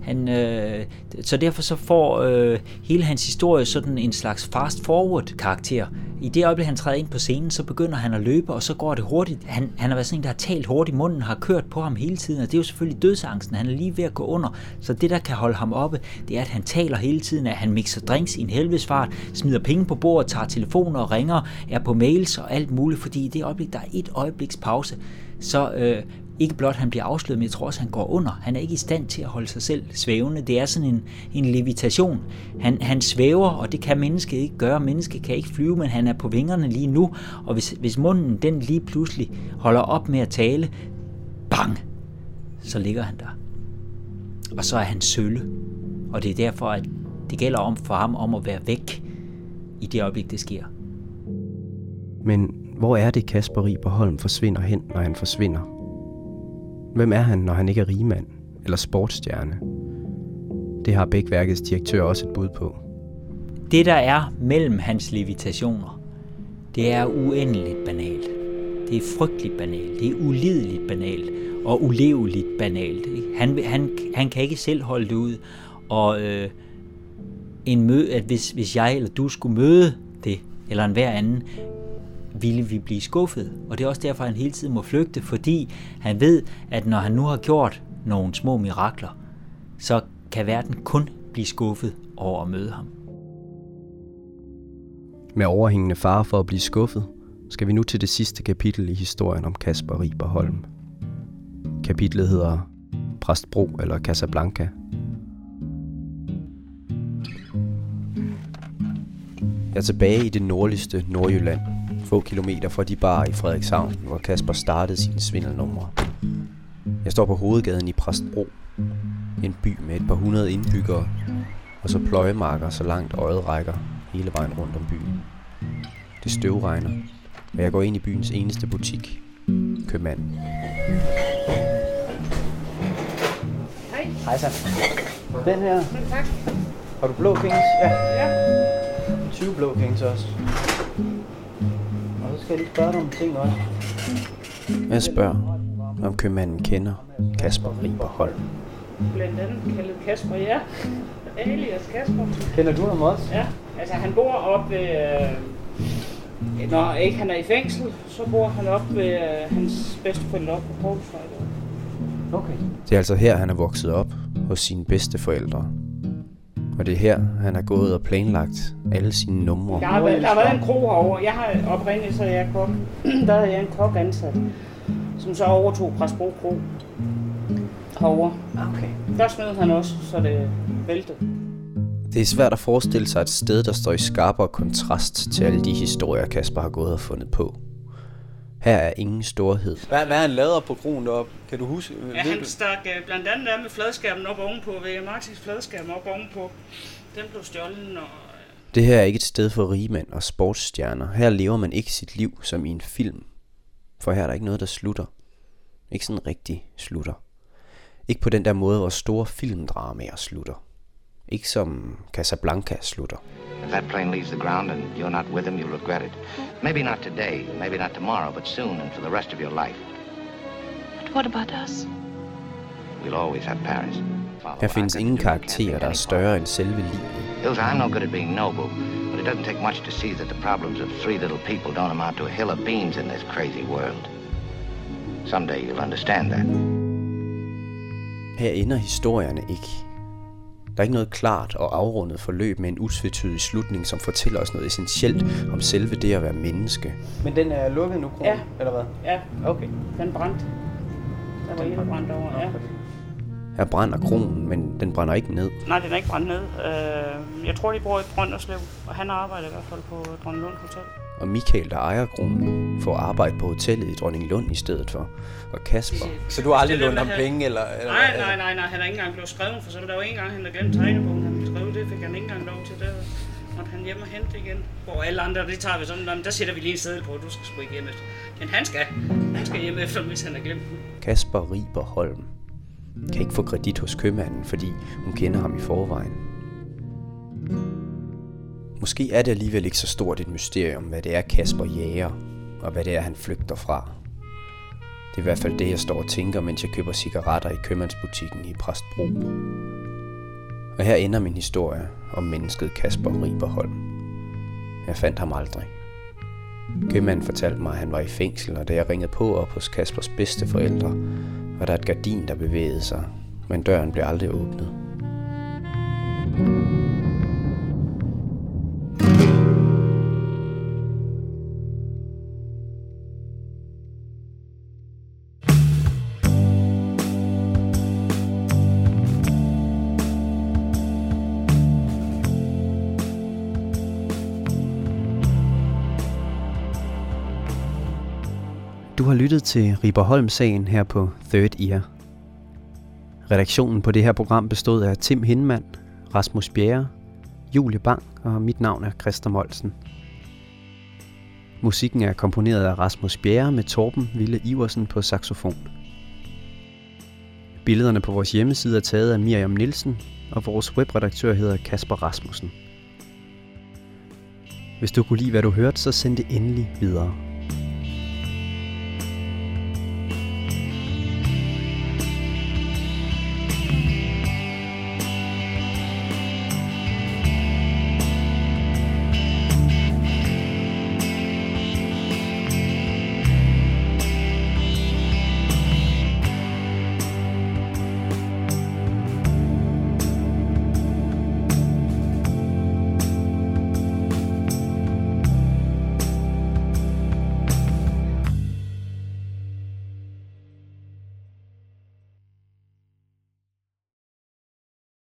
S7: Han, øh, så derfor så får øh, hele hans historie sådan en slags fast-forward karakter. I det øjeblik, han træder ind på scenen, så begynder han at løbe, og så går det hurtigt. Han, han har været sådan en, der har talt hurtigt, munden har kørt på ham hele tiden, og det er jo selvfølgelig dødsangsten. Han er lige ved at gå under, så det, der kan holde ham oppe, det er, at han taler hele tiden, at han mixer drinks i en helvedesfart, smider penge på bordet, tager telefoner og ringer, er på mails og alt muligt, fordi i det øjeblik, der er et øjebliks pause, så øh, ikke blot han bliver afsløret, men jeg tror også, han går under. Han er ikke i stand til at holde sig selv svævende. Det er sådan en, en levitation. Han, han svæver, og det kan mennesket ikke gøre. Mennesket kan ikke flyve, men han er på vingerne lige nu. Og hvis, hvis munden den lige pludselig holder op med at tale, bang, så ligger han der. Og så er han sølle. Og det er derfor, at det gælder om for ham om at være væk i det øjeblik, det sker.
S4: Men hvor er det, Kasper Riber Holm forsvinder hen, når han forsvinder? Hvem er han, når han ikke er rigmand eller sportsstjerne? Det har Bækværkets direktør også et bud på.
S7: Det, der er mellem hans levitationer, det er uendeligt banalt. Det er frygteligt banalt. Det er ulideligt banalt og uleveligt banalt. Han, han, han kan ikke selv holde det ud. Og øh, en møde, at hvis, hvis jeg eller du skulle møde det, eller en hver anden, ville vi blive skuffet. Og det er også derfor, han hele tiden må flygte, fordi han ved, at når han nu har gjort nogle små mirakler, så kan verden kun blive skuffet over at møde ham.
S4: Med overhængende fare for at blive skuffet, skal vi nu til det sidste kapitel i historien om Kasper Riber Holm. Kapitlet hedder Præstbro eller Casablanca. Jeg er tilbage i det nordligste Nordjylland, få kilometer fra de barer i Frederikshavn, hvor Kasper startede sine svindelnumre. Jeg står på hovedgaden i Præstbro, en by med et par hundrede indbyggere, og så pløjemarker så langt øjet rækker hele vejen rundt om byen. Det støvregner, og jeg går ind i byens eneste butik, Købmanden.
S16: Hej. Hej så. Den her.
S18: Men tak.
S16: Har du blå kings? Ja.
S18: Ja.
S16: tyve blå kings også. Og så skal jeg lige spørge dig om ting også.
S4: Jeg spørger, om købmanden kender Kasper Riber Holm.
S18: Blandt andet kaldet Kasper, ja. Alias Kasper.
S16: Kender du ham også?
S18: Ja, altså han bor op ved... Øh, når ikke han er i fængsel, så bor han op ved øh, hans bedsteforældre op på Poulsvej.
S16: Okay.
S4: Det er altså her, han er vokset op hos sine bedsteforældre. Og det er her, han har gået og planlagt alle sine numre.
S18: Der har været, der har været en kro herovre. Jeg har oprindeligt, så jeg kok. Der havde jeg en kok ansat, som så overtog Præstbro Kro herovre.
S16: Okay.
S18: Der smed han også, så det væltede.
S4: Det er svært at forestille sig et sted, der står i skarpere kontrast til alle de historier, Kasper har gået og fundet på. Her er ingen storhed.
S16: Hvad, hvad han lader på kronen deroppe? Kan du huske?
S18: Ja, han stak uh, blandt andet der med fladskærmen op ovenpå, ved Maxis fladskærm op ovenpå. Den blev stjålet, og...
S4: Det her er ikke et sted for rigmænd og sportsstjerner. Her lever man ikke sit liv som i en film. For her er der ikke noget, der slutter. Ikke sådan rigtig slutter. Ikke på den der måde, hvor store filmdramaer slutter. Ikke som Casablanca slutter.
S10: If that plane leaves the ground and you're not with him, you'll regret it. Maybe not today, maybe not tomorrow, but soon and for the rest of your life.
S12: But what about us?
S10: We'll always have Paris.
S4: Her findes ingen karakterer, der er større end selve livet.
S10: Ilse, I'm no good at being noble, but it doesn't take much to see that the problems of three little people don't amount to a hill of beans in this crazy world. Someday you'll understand that.
S4: Her ender historierne ikke. Der er ikke noget klart og afrundet forløb med en utvetydig slutning, som fortæller os noget essentielt om selve det at være menneske.
S16: Men den er lukket nu, kronen,
S18: ja.
S16: Eller hvad?
S18: Ja,
S16: okay.
S18: Den brændte. Der var en brændt over, ja.
S4: Her brænder kronen, men den brænder ikke ned.
S18: Nej, den er ikke brændt ned. Jeg tror, de bor i Brønderslev, og han arbejder i hvert fald på Dronninglund Hotel.
S4: Og Michael, der ejer kronen, får arbejde på hotellet i Dronninglund i stedet for. Og Kasper...
S16: Så du har aldrig lånt ham penge, eller, eller...
S18: Nej, nej, nej, nej, han har ikke engang blevet skrevet, for så der var en gang, han havde glemt tegnebogen, han ville skrive, det fik han ikke engang lov til, der måtte han hjem og hente igen. Hvor alle andre, det tager vi sådan, der sætter vi lige en seddel på, du skal sgu ikke hjem efter. Men han skal, han skal hjem efter, hvis han har glemt den.
S4: Kasper Riber Holm kan ikke få kredit hos købmanden, fordi hun kender ham i forvejen. Måske er det alligevel ikke så stort et mysterium, hvad det er Kasper jager, og hvad det er han flygter fra. Det er i hvert fald det, jeg står og tænker, mens jeg køber cigaretter i købmandsbutikken i Præstbro. Og her ender min historie om mennesket Kasper Riberholm. Jeg fandt ham aldrig. Købmanden fortalte mig, at han var i fængsel, og da jeg ringede på op hos Kaspers bedsteforældre, var der et gardin, der bevægede sig, men døren blev aldrig åbnet. Du har lyttet til Riberholm-sagen her på Third Ear. Redaktionen på det her program bestod af Tim Hinman, Rasmus Bjerre, Julie Bang og mit navn er Christer Molsen. Musikken er komponeret af Rasmus Bjerre med Torben Ville Iversen på saxofon. Billederne på vores hjemmeside er taget af Miriam Nielsen, og vores webredaktør hedder Kasper Rasmussen. Hvis du kunne lide, hvad du hørte, så send det endelig videre.